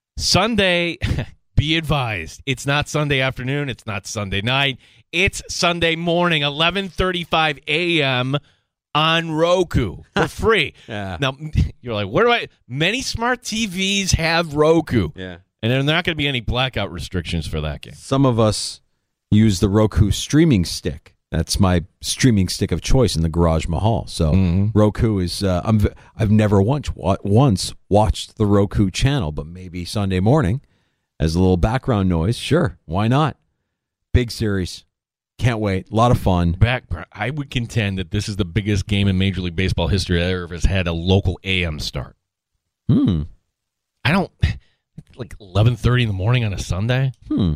Sunday, be advised, it's not Sunday afternoon, it's not Sunday night, it's Sunday morning, eleven thirty-five a.m., on Roku for free. Yeah. Now, you're like, where do I... Many smart T Vs have Roku. Yeah. And there are not going to be any blackout restrictions for that game. Some of us use the Roku streaming stick. That's my streaming stick of choice in the Garage Mahal. So Mm-hmm. Roku is... Uh, I'm, v- I've never once, wa- once watched the Roku channel, but maybe Sunday morning as a little background noise. Sure, why not? Big series. Can't wait. A lot of fun. Back, I would contend that this is the biggest game in Major League Baseball history that ever has had a local A M start. Hmm. I don't... Like eleven thirty in the morning on a Sunday? Hmm.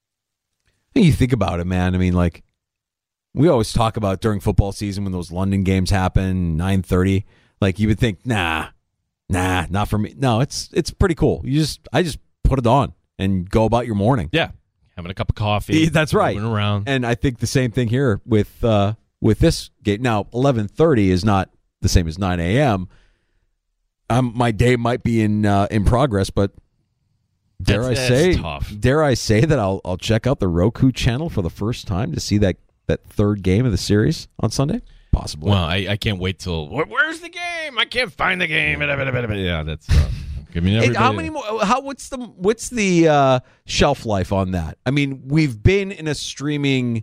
You think about it, man. I mean, like, we always talk about during football season when those London games happen, nine thirty. Like, you would think, nah, nah, not for me. No, it's it's pretty cool. You just, I just put it on and go about your morning. Yeah. Having a cup of coffee. That's right. Moving around. And I think the same thing here with uh, with this game. Now, eleven thirty is not the same as nine a.m. Um, my day might be in uh, in progress, but dare That's- I that's say, tough. dare I say that I'll I'll check out the Roku channel for the first time to see that, that third game of the series on Sunday? Possibly. Well, I, I can't wait till... Where, where's the game? I can't find the game. Yeah, that's... Uh, I mean, Hey, how everybody- many more? How what's the what's the uh, shelf life on that? I mean, we've been in a streaming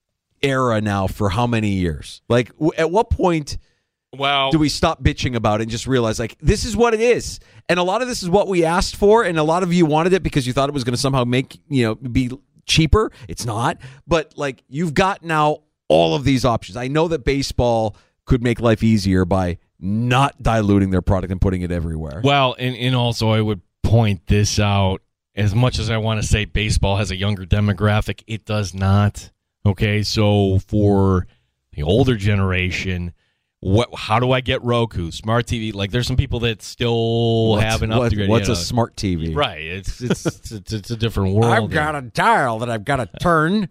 era now for how many years? Like, w- at what point Well, do we stop bitching about it and just realize, like, this is what it is? And a lot of this is what we asked for, and a lot of you wanted it because you thought it was going to somehow make, you know, be cheaper. It's not. But, like, you've got now all of these options. I know that baseball could make life easier by not diluting their product and putting it everywhere. Well, and, and also I would point this out. As much as I want to say baseball has a younger demographic, it does not. Okay, so for the older generation, what? How do I get Roku, smart T V? Like, there's some people that still What's- have an what- upgrade. what's you a know. smart T V? Right. It's it's it's, it's a different world. I've got a dial that I've got to turn.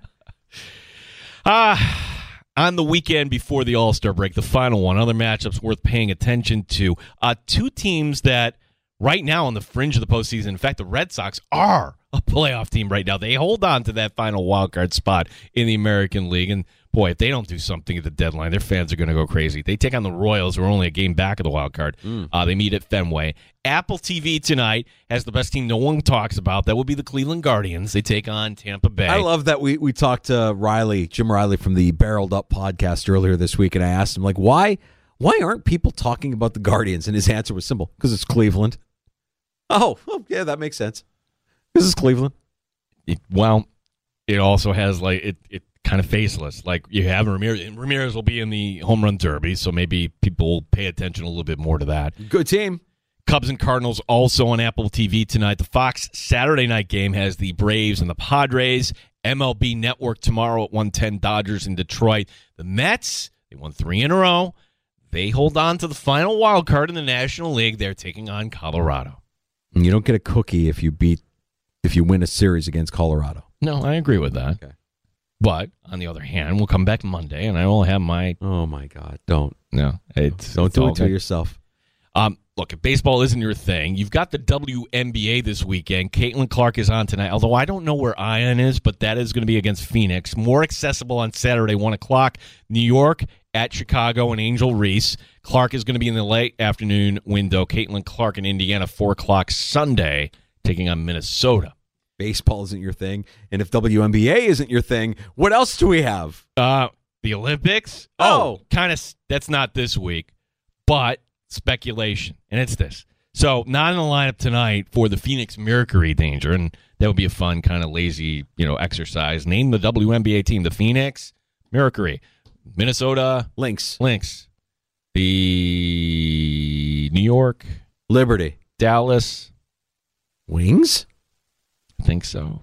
Ah. On the weekend before the All-Star break, the final one, other matchups worth paying attention to. Uh, two teams that right now on the fringe of the postseason, in fact, the Red Sox are a playoff team right now. They hold on to that final wild card spot in the American League, and boy, if they don't do something at the deadline, their fans are going to go crazy. They take on the Royals, who are only a game back of the wild card. Mm. Uh, they meet at Fenway. Apple T V tonight has the best team no one talks about. That will be the Cleveland Guardians. They take on Tampa Bay. I love that we, we talked to Riley, Jim Riley from the Barreled Up podcast earlier this week, and I asked him, like, why, why aren't people talking about the Guardians? And his answer was simple, because it's Cleveland. Oh, oh, yeah, that makes sense. This is Cleveland. It, well, it also has, like, it, it kind of faceless. Like, you have Ramirez. Ramirez will be in the home run derby, so maybe people will pay attention a little bit more to that. Good team. Cubs and Cardinals also on Apple T V tonight. The Fox Saturday night game has the Braves and the Padres. M L B Network tomorrow at one ten, Dodgers in Detroit. The Mets, they won three in a row. They hold on to the final wild card in the National League. They're taking on Colorado. You don't get a cookie if you beat, if you win a series against Colorado. No, I agree with that. Okay. But, on the other hand, we'll come back Monday, and I will have my... Oh, my God. Don't. No. It's, don't it's do it to good. yourself. Um, look, if baseball isn't your thing, you've got the W N B A this weekend. Caitlin Clark is on tonight, although I don't know where Ion is, but that is going to be against Phoenix. More accessible on Saturday, one o'clock. New York at Chicago and Angel Reese. Clark is going to be in the late afternoon window. Caitlin Clark in Indiana, four o'clock Sunday, taking on Minnesota. Baseball isn't your thing, and if W N B A isn't your thing, what else do we have? Uh, the Olympics? Oh, oh kind of. That's not this week, but speculation, and it's this. So, not in the lineup tonight for the Phoenix Mercury, Danger, and that would be a fun kind of lazy, you know, exercise. Name the W N B A team: the Phoenix Mercury, Minnesota Lynx, Lynx, the New York Liberty, Dallas Wings. I think so.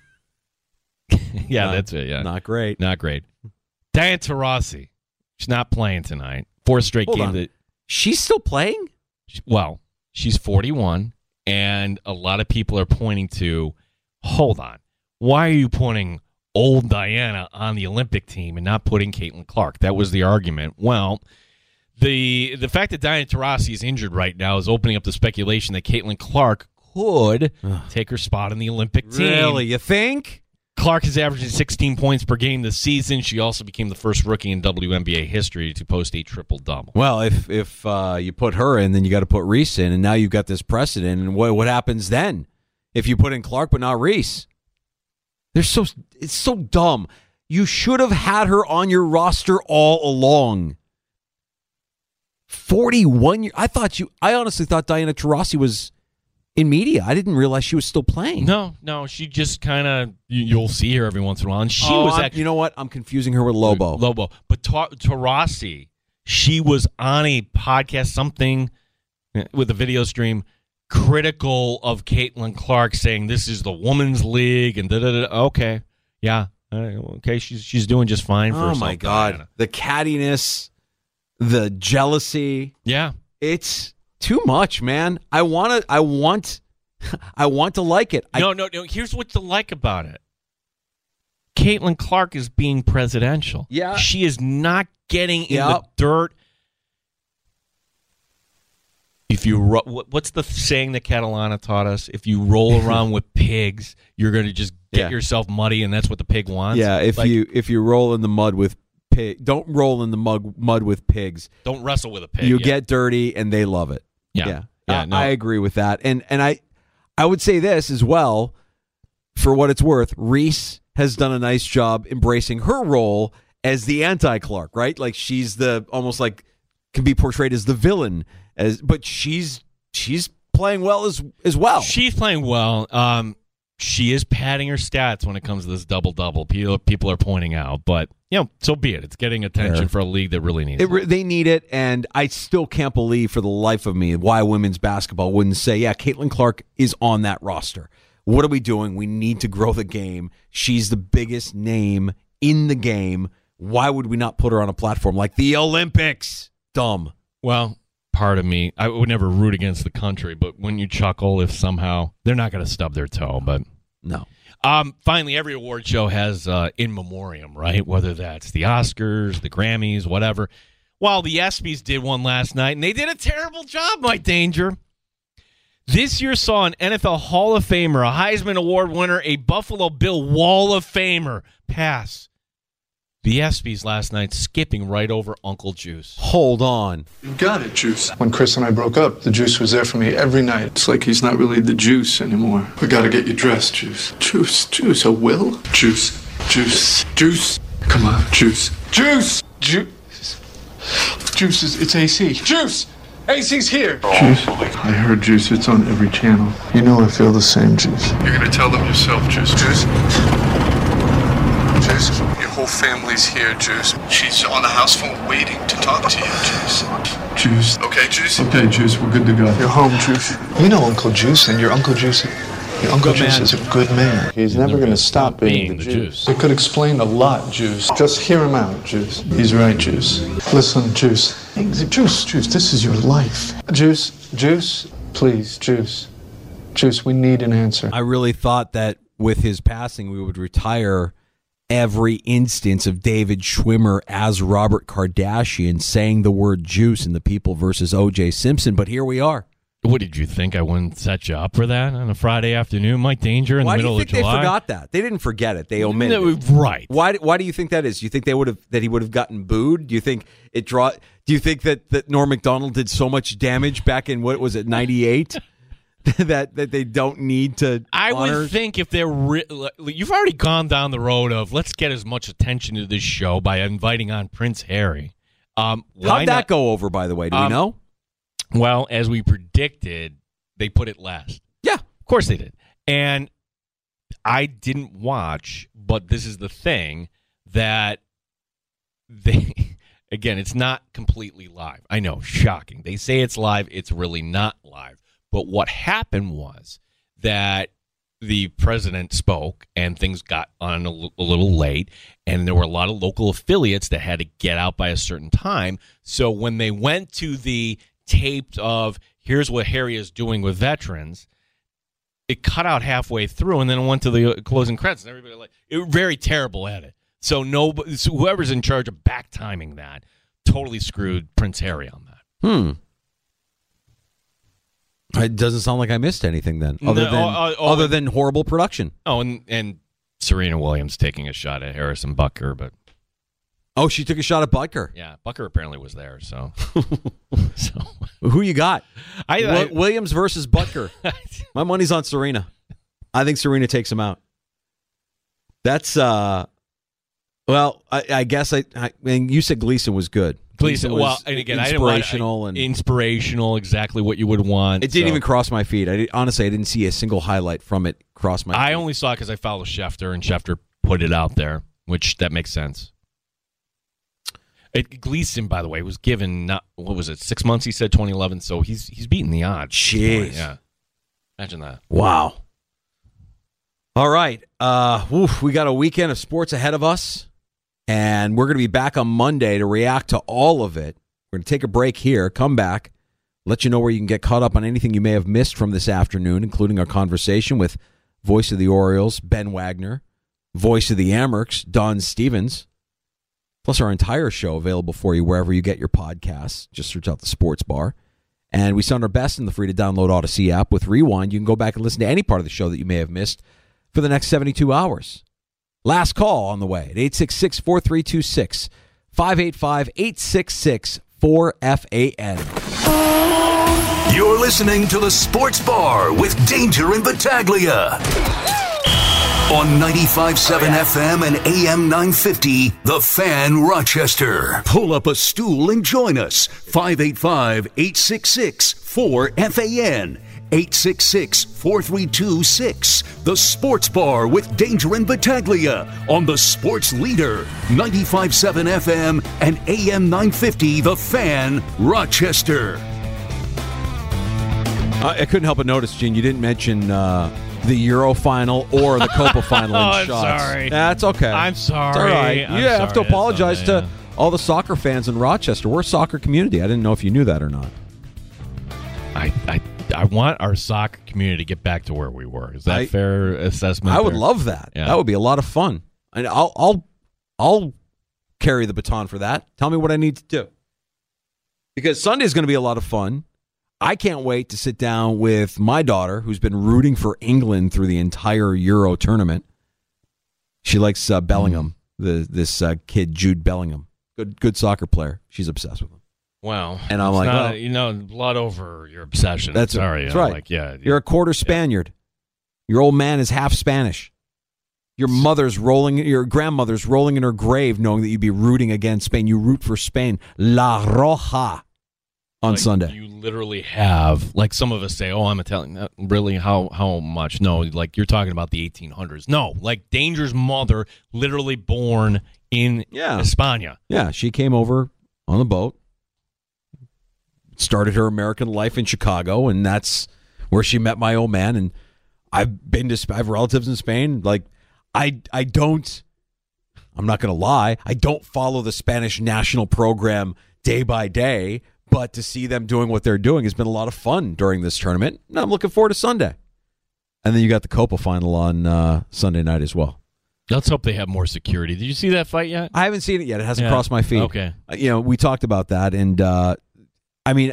yeah, not, that's it. Yeah, not great. Not great. Diana Taurasi, she's not playing tonight. Fourth straight Hold game on. that. She's still playing? Well, she's forty-one, and a lot of people are pointing to, hold on, why are you putting old Diana on the Olympic team and not putting Caitlin Clark? That was the argument. Well, the the fact that Diana Taurasi is injured right now is opening up the speculation that Caitlin Clark could take her spot in the Olympic team. Really? You think? Clark is averaging sixteen points per game this season. She also became the first rookie in W N B A history to post a triple-double. Well, if if uh, you put her in, then you got to put Reese in, and now you've got this precedent. And what what happens then if you put in Clark but not Reese? They're so it's so dumb. You should have had her on your roster all along. forty-one years. I thought you. I honestly thought Diana Taurasi was in media. I didn't realize she was still playing. No, no, she just kind of, you, you'll see her every once in a while. And she oh, was I'm, actually, you know what? I'm confusing her with Lobo. Lobo. But Ta- Taurasi, she was on a podcast, something with a video stream, critical of Caitlin Clark, saying this is the women's league and da da da. Okay, yeah, uh, okay, she's she's doing just fine for oh herself. my God, Diana. The cattiness, the jealousy. Yeah, it's too much, man. I want to. I want. I want to like it. No, I, no, no. Here's what to like about it. Caitlin Clark is being presidential. Yeah, she is not getting in yep. the dirt. If you ro- what's the saying that Catalana taught us? If you roll around with pigs, you're going to just get yeah. yourself muddy, and that's what the pig wants. Yeah, if like, you if you roll in the mud with pig, don't roll in the mud mud with pigs. Don't wrestle with a pig. You yeah. get dirty, and they love it. Yeah, yeah, yeah I, no. I agree with that. And and I I would say this as well. For what it's worth, Reese has done a nice job embracing her role as the anti-Clark, right? Like she's the almost like can be portrayed as the villain, as but she's she's playing well as as well. She's playing well. Um, she is padding her stats when it comes to this double double. People people are pointing out, but you know, so be it. It's getting attention Fair. for a league that really needs it. it. They need it, and I still can't believe for the life of me why women's basketball wouldn't say, yeah, Caitlin Clark is on that roster. What are we doing? We need to grow the game. She's the biggest name in the game. Why would we not put her on a platform like the Olympics? Dumb. Well, part of me, I would never root against the country, but when you chuckle if somehow they're not going to stub their toe, but no. Um, finally, every award show has uh, in memoriam, right? Whether that's the Oscars, the Grammys, whatever. Well, the ESPYs did one last night, and they did a terrible job, Mike Danger. This year saw an N F L Hall of Famer, a Heisman Award winner, a Buffalo Bill Wall of Famer pass. The ESPYs last night skipping right over Uncle Juice. Hold on. You got it, Juice. When Chris and I broke up, the Juice was there for me every night. It's like he's not really the Juice anymore. We gotta get you dressed, Juice. Juice, Juice, a will? Juice, Juice, Juice. Come on, Juice. Juice! Juice. Juice, is, it's A C. Juice! A C's here! Juice, I heard Juice. It's on every channel. You know I feel the same, Juice. You're gonna tell them yourself, Juice. Juice? Juice, your whole family's here, Juice. She's on the house phone waiting to talk to you, Juice. Juice. Okay, Juice? Okay, Juice, we're good to go. You're home, Juice. We know Uncle Juice, and your Uncle Juice, your Uncle Good Juice man. is a good man. He's never going to stop being, the, Juice. It could explain a lot, Juice. Just hear him out, Juice. He's right, Juice. Listen, Juice. Juice, Juice, this is your life. Juice, Juice, please, Juice. Juice, we need an answer. I really thought that with his passing, we would retire every instance of David Schwimmer as Robert Kardashian saying the word juice in The People versus O J Simpson, but here we are. What did you think? I wouldn't set you up for that on a Friday afternoon? Mike Danger in Why the middle do you think of July? they forgot that? They didn't forget it. They omitted No, it. right. Why? Why do you think that is? Do you think they would have that he would have gotten booed? Do you think it draw? Do you think that, that Norm Macdonald did so much damage back in what was it ninety-eight that that they don't need to? I honor? would think if they're re- you've already gone down the road of let's get as much attention to this show by inviting on Prince Harry. Um, why How'd that not? go over? By the way, do we Um, know? Well, as we predicted, they put it last. Yeah, of course they did. And I didn't watch, but this is the thing that they again, it's not completely live. I know, shocking. They say it's live, it's really not live. But what happened was that the president spoke and things got on a, l- a little late, and there were a lot of local affiliates that had to get out by a certain time. So when they went to the taped of here's what Harry is doing with veterans, it cut out halfway through, and then it went to the closing credits, and everybody like it was very terrible at it. So no, so whoever's in charge of back timing that totally screwed Prince Harry on that. Hmm. It doesn't sound like I missed anything then, other No, than oh, oh, other than horrible production. Oh, and and Serena Williams taking a shot at Harrison Butker, but oh, she took a shot at Butker. yeah, Butker apparently was there. So, so Who you got? I, I Wi- Williams versus Butker. My money's on Serena. I think Serena takes him out. That's uh, well, I, I guess I, I mean, you said Gleason was good. Gleason, was well, and again, I didn't want- inspirational and inspirational, exactly what you would want. it didn't so. even cross my feed. I did, honestly, I didn't see a single highlight from it cross my. I feed. only saw it because I follow Schefter, and Schefter put it out there, which that makes sense. It, Gleason, by the way, was given not what was it six months? He said twenty eleven, so he's he's beating the odds. Jeez. Yeah, imagine that. Wow. All right. Uh, oof, we got a weekend of sports ahead of us, and we're going to be back on Monday to react to all of it. We're going to take a break here, come back, let you know where you can get caught up on anything you may have missed from this afternoon, including our conversation with voice of the Orioles, Ben Wagner, voice of the Amherst, Don Stevens, plus our entire show available for you wherever you get your podcasts. Just search out the Sports Bar. And we sound our best in the free-to-download Odyssey app. With Rewind, you can go back and listen to any part of the show that you may have missed for the next seventy-two hours. Last call on the way at eight six six, four three two six, five eight five, eight six six, four F A N. You're listening to the Sports Bar with Danger and Battaglia on ninety-five point seven F M and A M nine fifty, The Fan Rochester. Pull up a stool and join us. five eight five, eight six six, four F A N. eight six six, four three two six. The Sports Bar with Danger and Battaglia on the Sports Leader, ninety-five point seven F M and A M nine fifty, The Fan, Rochester. Uh, I couldn't help but notice, Gene, you didn't mention uh, the Euro final or the Copa final in Oh, I'm shots. sorry. That's okay. I'm sorry. It's all right. I'm you have to sorry. apologize That's to okay, all the soccer fans in Rochester. We're a soccer community. I didn't know if you knew that or not. I, I I want our soccer community to get back to where we were. Is that I- fair assessment? I would there? love that. Yeah. That would be a lot of fun. And I'll I'll I'll carry the baton for that. Tell me what I need to do. Because Sunday is going to be a lot of fun. I can't wait to sit down with my daughter, who's been rooting for England through the entire Euro tournament. She likes uh, Bellingham. the this uh, kid Jude Bellingham, good good soccer player. She's obsessed with him. Wow. And I'm It's like, not- well, you know, blood over your obsession. That's Sorry. That's I'm right. Like, yeah, You're a quarter Spaniard. Your old man is half Spanish. Your mother's rolling, your grandmother's rolling in her grave knowing that you'd be rooting against Spain. You root for Spain. La Roja on like, Sunday. You literally have, like some of us say, oh, I'm Italian. Uh, Really? How how much? No, like you're talking about the eighteen hundreds. No, like Danger's mother, literally born in Yeah. España. Yeah, she came over on the boat, started her American life in Chicago, and that's where she met my old man. And I've been to, Sp- I have relatives in Spain. Like, I, I don't, I'm not going to lie, I don't follow the Spanish national program day by day, but to see them doing what they're doing has been a lot of fun during this tournament. And I'm looking forward to Sunday. And then you got the Copa final on uh, Sunday night as well. Let's hope they have more security. Did you see that fight yet? I haven't seen it yet. It hasn't Yeah. crossed my feed. Okay. Uh, You know, we talked about that, and uh, I mean,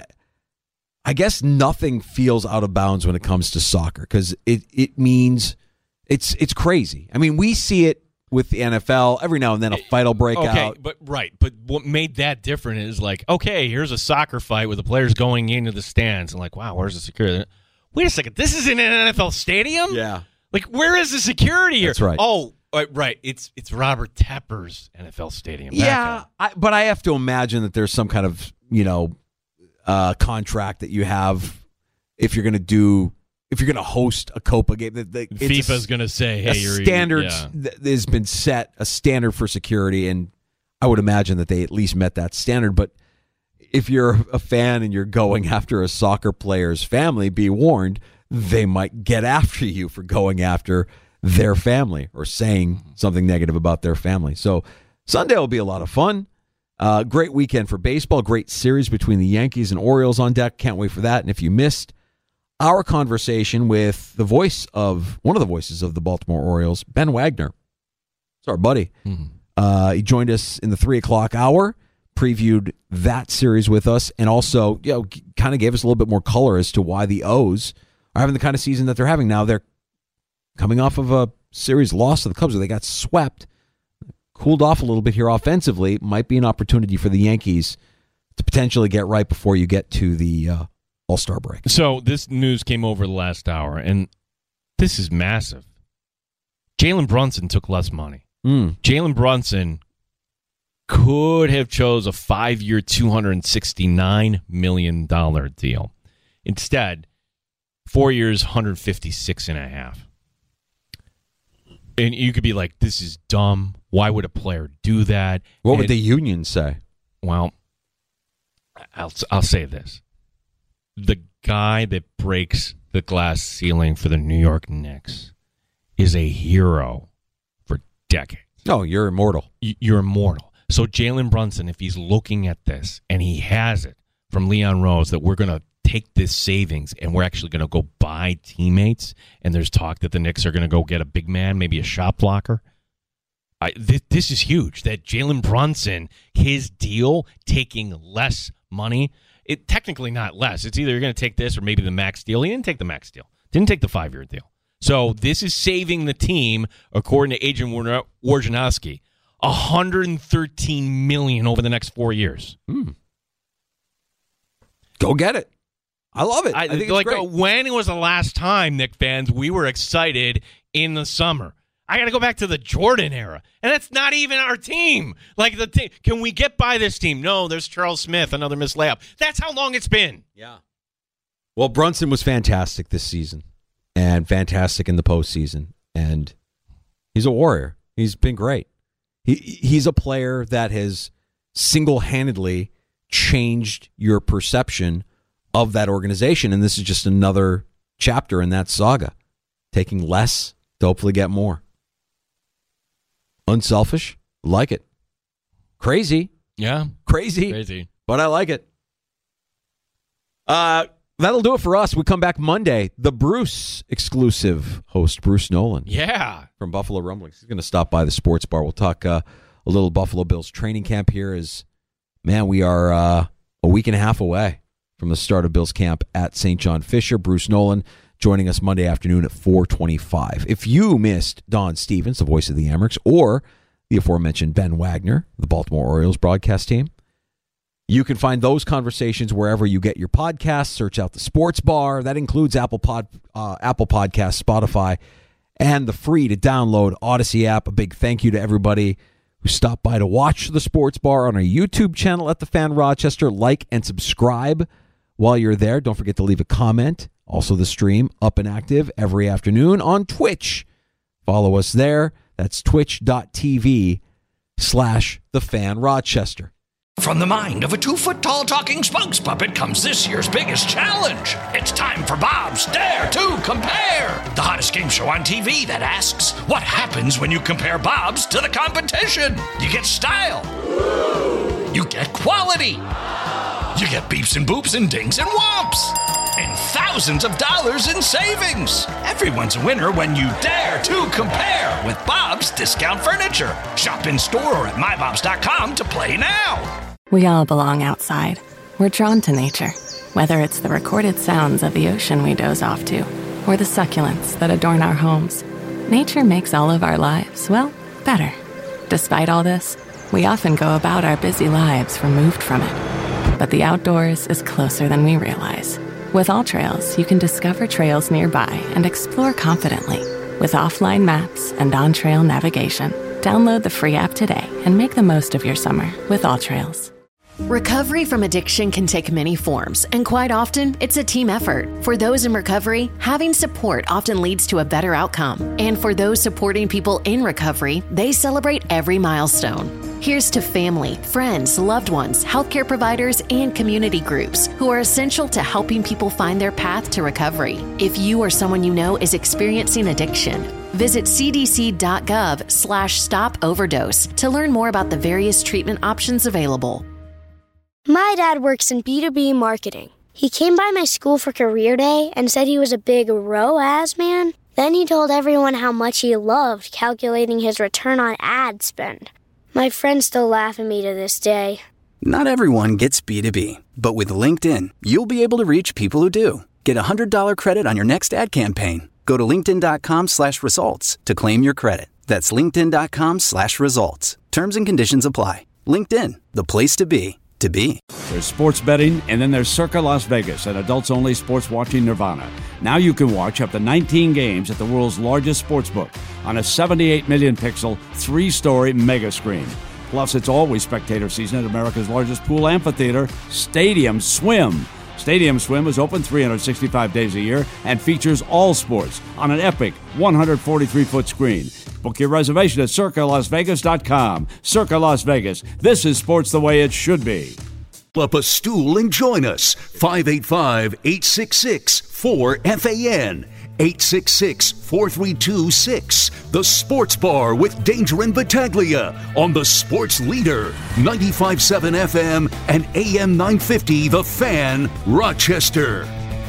I guess nothing feels out of bounds when it comes to soccer because it it means it's it's crazy. I mean, we see it with the N F L every now and then. A fight will break Okay, out. but right, but what made that different is like, okay, here's a soccer fight with the players going into the stands, and like, wow, where's the security? Wait a second, this is in an N F L stadium? Yeah. Like, where is the security here? That's right. Oh, uh, right, it's it's Robert Tepper's N F L stadium. Back Yeah, up. I, but I have to imagine that there's some kind of you know uh, contract that you have if you're going to do. If you're going to host a Copa game, the, the, it's FIFA's a, going to say, hey, a you're standard yeah. that has been set, a standard for security, and I would imagine that they at least met that standard. But if you're a fan and you're going after a soccer player's family, be warned, they might get after you for going after their family or saying something negative about their family. So Sunday will be a lot of fun. Uh, great weekend for baseball. Great series between the Yankees and Orioles on deck. Can't wait for that. And if you missed our conversation with the voice of one of the voices of the Baltimore Orioles, Ben Wagner. It's our buddy. Mm-hmm. Uh, he joined us in the three o'clock hour, previewed that series with us, and also, you know, kind of gave us a little bit more color as to why the O's are having the kind of season that they're having now. They're coming off of a series loss to the Cubs where they got swept, cooled off a little bit here offensively. Might be an opportunity for the Yankees to potentially get right before you get to the uh, All-Star break. So this news came over the last hour, and this is massive. Jalen Brunson took less money. Mm. Jalen Brunson could have chose a five-year, two hundred sixty-nine million dollars deal. Instead, four years, one hundred fifty-six and a half. And you could be like, this is dumb. Why would a player do that? What and, would the union say? Well, I'll I'll say this. The guy that breaks the glass ceiling for the New York Knicks is a hero for decades. No, you're immortal. You're immortal. So Jalen Brunson, if he's looking at this, and he has it from Leon Rose, that we're going to take this savings and we're actually going to go buy teammates, and there's talk that the Knicks are going to go get a big man, maybe a shot blocker. I, th- this is huge, that Jalen Brunson, his deal, taking less money, it technically not less. It's either you're going to take this or maybe the max deal. He didn't take the max deal. Didn't take the five-year deal. So this is saving the team, according to Adrian Wojnarowski, one hundred thirteen million dollars over the next four years. Hmm. Go get it. I love it. I, I think it's like, great. When was the last time, Knick fans, we were excited in the summer? I got to go back to the Jordan era, and that's not even our team. Like the team, can we get by this team? No, there's Charles Smith, another missed layup. That's how long it's been. Yeah. Well, Brunson was fantastic this season, and fantastic in the postseason, and he's a warrior. He's been great. He he's a player that has single-handedly changed your perception of that organization, and this is just another chapter in that saga, taking less to hopefully get more. Unselfish, like it. Crazy, yeah, crazy, crazy, but I like it. Uh, that'll do it for us. We come back Monday. The Bruce exclusive host, Bruce Nolan, yeah, from Buffalo Rumblings. He's going to stop by the sports bar. We'll talk uh, a little Buffalo Bills training camp here. As man, we are uh, a week and a half away from the start of Bills camp at Saint John Fisher. Bruce Nolan joining us Monday afternoon at four twenty-five. If you missed Don Stevens, the voice of the Amerks, or the aforementioned Ben Wagner, the Baltimore Orioles broadcast team. You can find those conversations wherever you get your podcasts. Search out the Sports Bar. That includes Apple Pod, uh, Apple Podcasts, Spotify, and the free to download Odyssey app. A big thank you to everybody who stopped by to watch the Sports Bar on our YouTube channel at The Fan Rochester. Like and subscribe while you're there. Don't forget to leave a comment. Also, the stream up and active every afternoon on Twitch. Follow us there. That's twitch.tv slash The Fan Rochester. From the mind of a two-foot-tall talking spokes puppet comes this year's biggest challenge. It's time for Bob's Dare to Compare, the hottest game show on T V that asks, what happens when you compare Bob's to the competition? You get style. You get quality. You get beeps and boops and dings and whomps. And thousands of dollars in savings. Everyone's a winner when you dare to compare with Bob's Discount Furniture. Shop in store or at my bobs dot com to play now. We all belong outside. We're drawn to nature, whether it's the recorded sounds of the ocean we doze off to, or the succulents that adorn our homes. Nature makes all of our lives, well, better. Despite all this, we often go about our busy lives removed from it. But the outdoors is closer than we realize. With AllTrails, you can discover trails nearby and explore confidently. With offline maps and on-trail navigation, download the free app today and make the most of your summer with AllTrails. Recovery from addiction can take many forms, and quite often, it's a team effort. For those in recovery, having support often leads to a better outcome. And for those supporting people in recovery, they celebrate every milestone. Here's to family, friends, loved ones, healthcare providers, and community groups who are essential to helping people find their path to recovery. If you or someone you know is experiencing addiction, visit cdc.gov slash stop overdose to learn more about the various treatment options available. My dad works in B two B marketing. He came by my school for career day and said he was a big R O A S man. Then he told everyone how much he loved calculating his return on ad spend. My friends still laugh at me to this day. Not everyone gets B two B, but with LinkedIn, you'll be able to reach people who do. Get a one hundred dollars credit on your next ad campaign. Go to linkedin.com slash results to claim your credit. That's linkedin.com slash results. Terms and conditions apply. LinkedIn, the place to be, to be. There's sports betting, and then there's Circa Las Vegas, an adults-only sports watching nirvana. Now you can watch up to nineteen games at the world's largest sportsbook on a seventy-eight million pixel, three-story mega screen. Plus, it's always spectator season at America's largest pool amphitheater, Stadium Swim. Stadium Swim is open three hundred sixty-five days a year and features all sports on an epic one hundred forty-three foot screen. Book your reservation at circa las vegas dot com. Circa Las Vegas. This is sports the way it should be. Pull up a stool and join us. five eight five, eight six six, four F A N. eight six six, four three two, six. The Sports Bar with Danger and Battaglia on the Sports Leader, ninety-five point seven F M and A M nine fifty, The Fan, Rochester.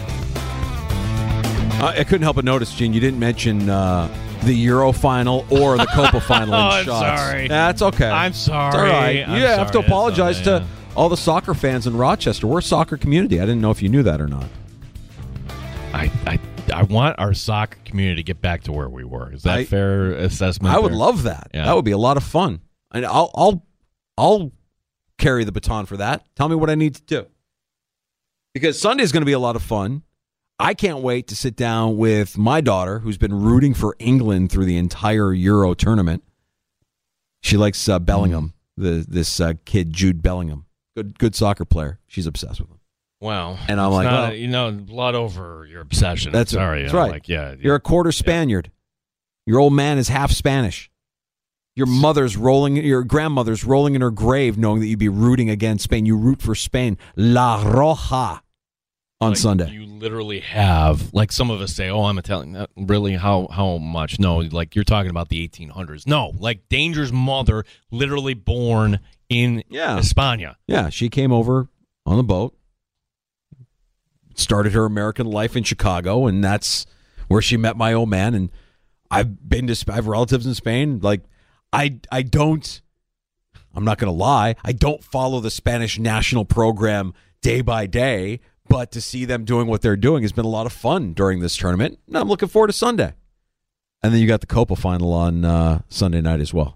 Uh, I couldn't help but notice, Gene, you didn't mention uh, the Euro final or the Copa final in oh, I'm shots. sorry. That's okay. I'm sorry. It's all right. I'm You have to sorry. apologize That's okay, to yeah. all the soccer fans in Rochester. We're a soccer community. I didn't know if you knew that or not. I, I I want our soccer community to get back to where we were. Is that I, fair assessment? I would there? love that. Yeah. That would be a lot of fun. And I'll I'll I'll carry the baton for that. Tell me what I need to do. Because Sunday is going to be a lot of fun. I can't wait to sit down with my daughter, who's been rooting for England through the entire Euro tournament. She likes uh, Bellingham, mm. the this uh, kid Jude Bellingham, good good soccer player. She's obsessed with him. Wow. And I'm It's like, not, oh. you know, blood over your obsession. That's Sorry. That's I'm right. Like, yeah, You're a quarter Spaniard. Your old man is half Spanish. Your mother's rolling, your grandmother's rolling in her grave knowing that you'd be rooting against Spain. You root for Spain. La Roja on like, Sunday. You literally have, like some of us say, oh, I'm Italian. Uh, Really? How how much? No, like you're talking about the eighteen hundreds. No, like Danger's mother, literally born in yeah. España. Yeah, she came over on the boat, started her American life in Chicago, and that's where she met my old man. And I've been to, I have relatives in Spain. Like, I, I don't, I'm not going to lie, I don't follow the Spanish national program day by day, but to see them doing what they're doing has been a lot of fun during this tournament. And I'm looking forward to Sunday. And then you got the Copa final on uh, Sunday night as well.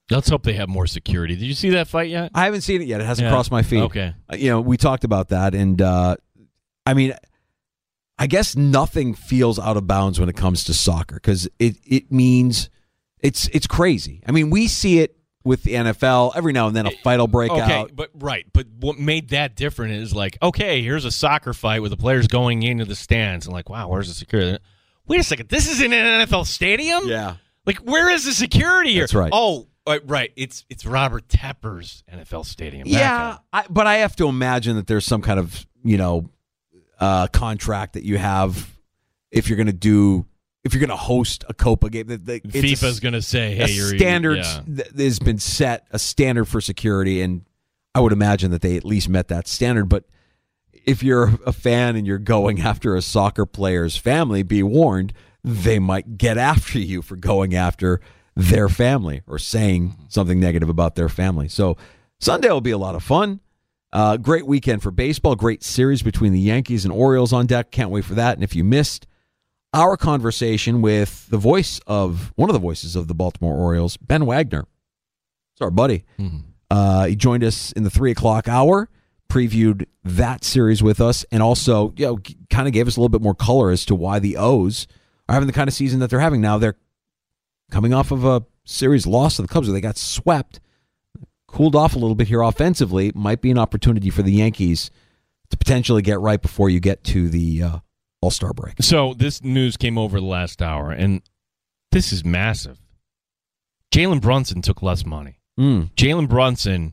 Let's hope they have more security. Did you see that fight yet? I haven't seen it yet. It hasn't Yeah. crossed my feed. Okay. Uh, You know, we talked about that, and uh, I mean, I guess nothing feels out of bounds when it comes to soccer because it it means it's it's crazy. I mean, we see it with the N F L every now and then. A fight will break okay, out. but right. But what made that different is like, okay, here's a soccer fight with the players going into the stands, and like, wow, where's the security? Wait a second, this is in an N F L stadium? Yeah. Like, where is the security here? That's right. Oh, uh, right. It's it's Robert Tepper's N F L stadium. Back Yeah, up. I, but I have to imagine that there's some kind of you know uh, contract that you have if you're going to do if you're going to host a Copa game. That, that it's FIFA's a- going to say, hey, a you're standard yeah. that has been set, a standard for security, and I would imagine that they at least met that standard. But if you're a fan and you're going after a soccer player's family, be warned, they might get after you for going after their family or saying something negative about their family. So Sunday will be a lot of fun. Uh, great weekend for baseball. Great series between the Yankees and Orioles on deck. Can't wait for that. And if you missed our conversation with the voice of one of the voices of the Baltimore Orioles, Ben Wagner, it's our buddy. Mm-hmm. Uh, he joined us in the three o'clock hour, previewed that series with us, and also, you know, kind of gave us a little bit more color as to why the O's are having the kind of season that they're having now. They're coming off of a series loss to the Cubs where they got swept, cooled off a little bit here offensively. Might be an opportunity for the Yankees to potentially get right before you get to the uh, All-Star break. So this news came over the last hour, and this is massive. Jalen Brunson took less money. Mm. Jalen Brunson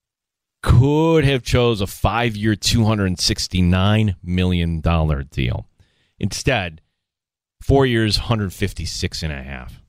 could have chose a five-year, two hundred sixty-nine million dollars deal. Instead, four years, one hundred fifty-six and a half.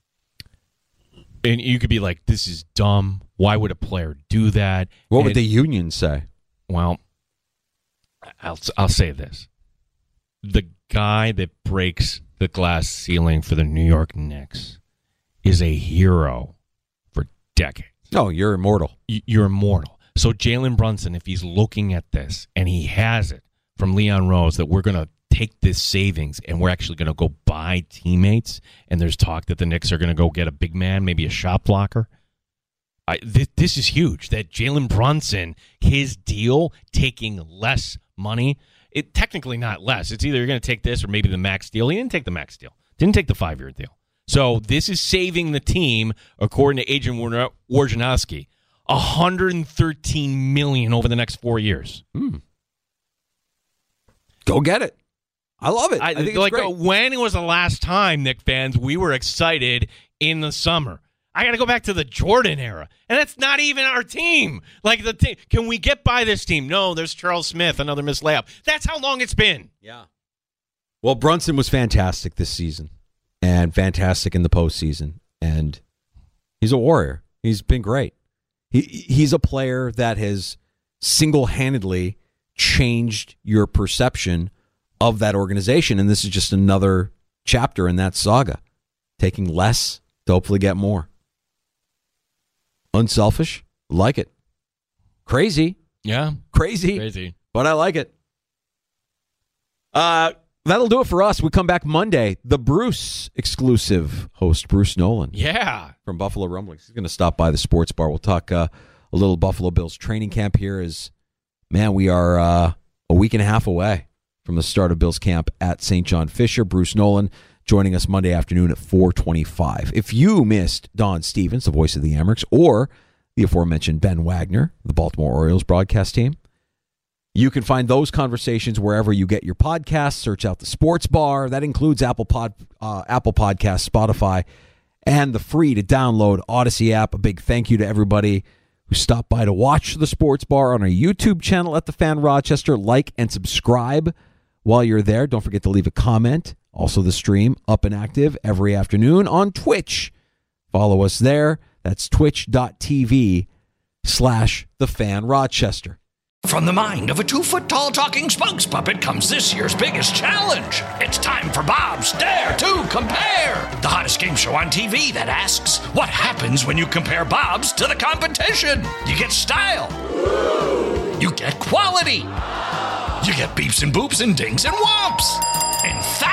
And you could be like, this is dumb. Why would a player do that? What and, would the union say? Well, I'll I'll say this. The guy that breaks the glass ceiling for the New York Knicks is a hero for decades. No, you're immortal. You're immortal. So Jalen Brunson, if he's looking at this, and he has it from Leon Rose, that we're going to take this savings and we're actually going to go buy teammates, and there's talk that the Knicks are going to go get a big man, maybe a shot blocker. I, this, this is huge. That Jalen Brunson, his deal, taking less money, it technically not less. It's either you're going to take this or maybe the max deal. He didn't take the max deal. Didn't take the five-year deal. So this is saving the team, according to Adrian Wojnarowski, one hundred thirteen million dollars over the next four years. Hmm. Go get it. I love it. I, I, think it's like, great. when was the last time, Knick fans, we were excited in the summer? I got to go back to the Jordan era, and that's not even our team. Like the team, can we get by this team? No, there's Charles Smith, another missed layup. That's how long it's been. Yeah. Well, Brunson was fantastic this season, and fantastic in the postseason, and he's a warrior. He's been great. He he's a player that has single-handedly changed your perception of that organization, and this is just another chapter in that saga, taking less to hopefully get more. Unselfish, like it. Crazy, Yeah. crazy, Crazy. but I like it. Uh, that'll do it for us. We come back Monday. The Bruce exclusive host, Bruce Nolan. Yeah. From Buffalo Rumblings. He's going to stop by the sports bar. We'll talk uh, a little Buffalo Bills training camp here. Is man, we are uh, a week and a half away from the start of Bills camp at Saint John Fisher. Bruce Nolan joining us Monday afternoon at four twenty-five. If you missed Don Stevens, the voice of the Amerks, or the aforementioned Ben Wagner, the Baltimore Orioles broadcast team, you can find those conversations wherever you get your podcasts. Search out the Sports Bar. That includes Apple Pod, uh, Apple Podcasts, Spotify, and the free-to-download Odyssey app. A big thank you to everybody who stopped by to watch the Sports Bar on our YouTube channel at The Fan Rochester. Like and subscribe while you're there. Don't forget to leave a comment. Also, the stream up and active every afternoon on Twitch. Follow us there. That's twitch.tv slash The Fan Rochester. From the mind of a two-foot-tall talking spokes puppet comes this year's biggest challenge. It's time for Bob's Dare to Compare, the hottest game show on T V that asks, what happens when you compare Bob's to the competition? You get style. You get quality. You get beeps and boops and dings and whomps. And thousands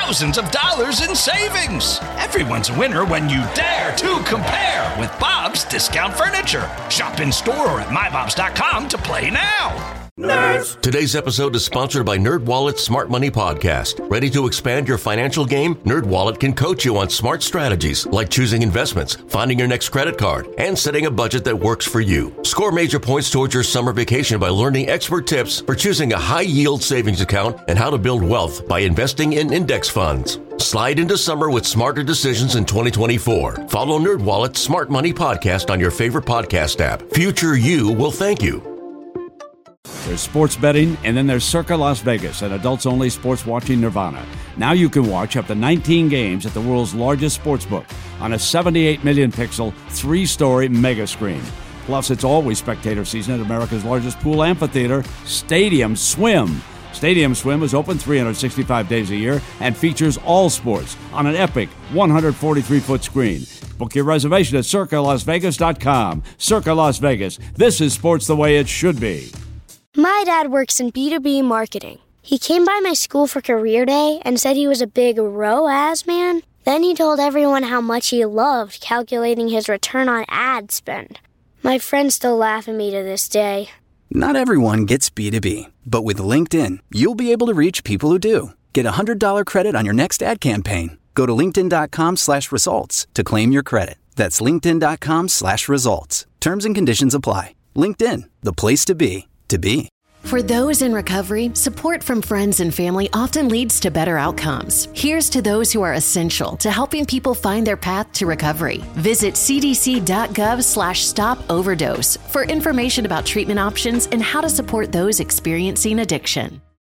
thousands of dollars in savings. Everyone's a winner when you dare to compare with Bob's Discount Furniture. Shop in store or at my bobs dot com to play now. Nerds. Today's episode is sponsored by NerdWallet's Smart Money Podcast. Ready to expand your financial game? NerdWallet can coach you on smart strategies like choosing investments, finding your next credit card, and setting a budget that works for you. Score major points towards your summer vacation by learning expert tips for choosing a high-yield savings account and how to build wealth by investing in index funds. Slide into summer with smarter decisions in twenty twenty-four. Follow NerdWallet's Smart Money Podcast on your favorite podcast app. Future you will thank you. There's sports betting, and then there's Circa Las Vegas, an adults-only sports watching nirvana. Now you can watch up to nineteen games at the world's largest sportsbook on a seventy-eight million pixel, three-story mega screen. Plus, it's always spectator season at America's largest pool amphitheater, Stadium Swim. Stadium Swim is open three hundred sixty-five days a year and features all sports on an epic one hundred forty-three foot screen. Book your reservation at circa las vegas dot com. Circa Las Vegas. This is sports the way it should be. My dad works in B two B marketing. He came by my school for career day and said he was a big R O A S man. Then he told everyone how much he loved calculating his return on ad spend. My friends still laugh at me to this day. Not everyone gets B two B, but with LinkedIn, you'll be able to reach people who do. Get a one hundred dollars credit on your next ad campaign. Go to linkedin.com slash results to claim your credit. That's linkedin.com slash results. Terms and conditions apply. LinkedIn, the place to be, to be. For those in recovery, support from friends and family often leads to better outcomes. Here's to those who are essential to helping people find their path to recovery. Visit cdc.gov slash stop overdose for information about treatment options and how to support those experiencing addiction.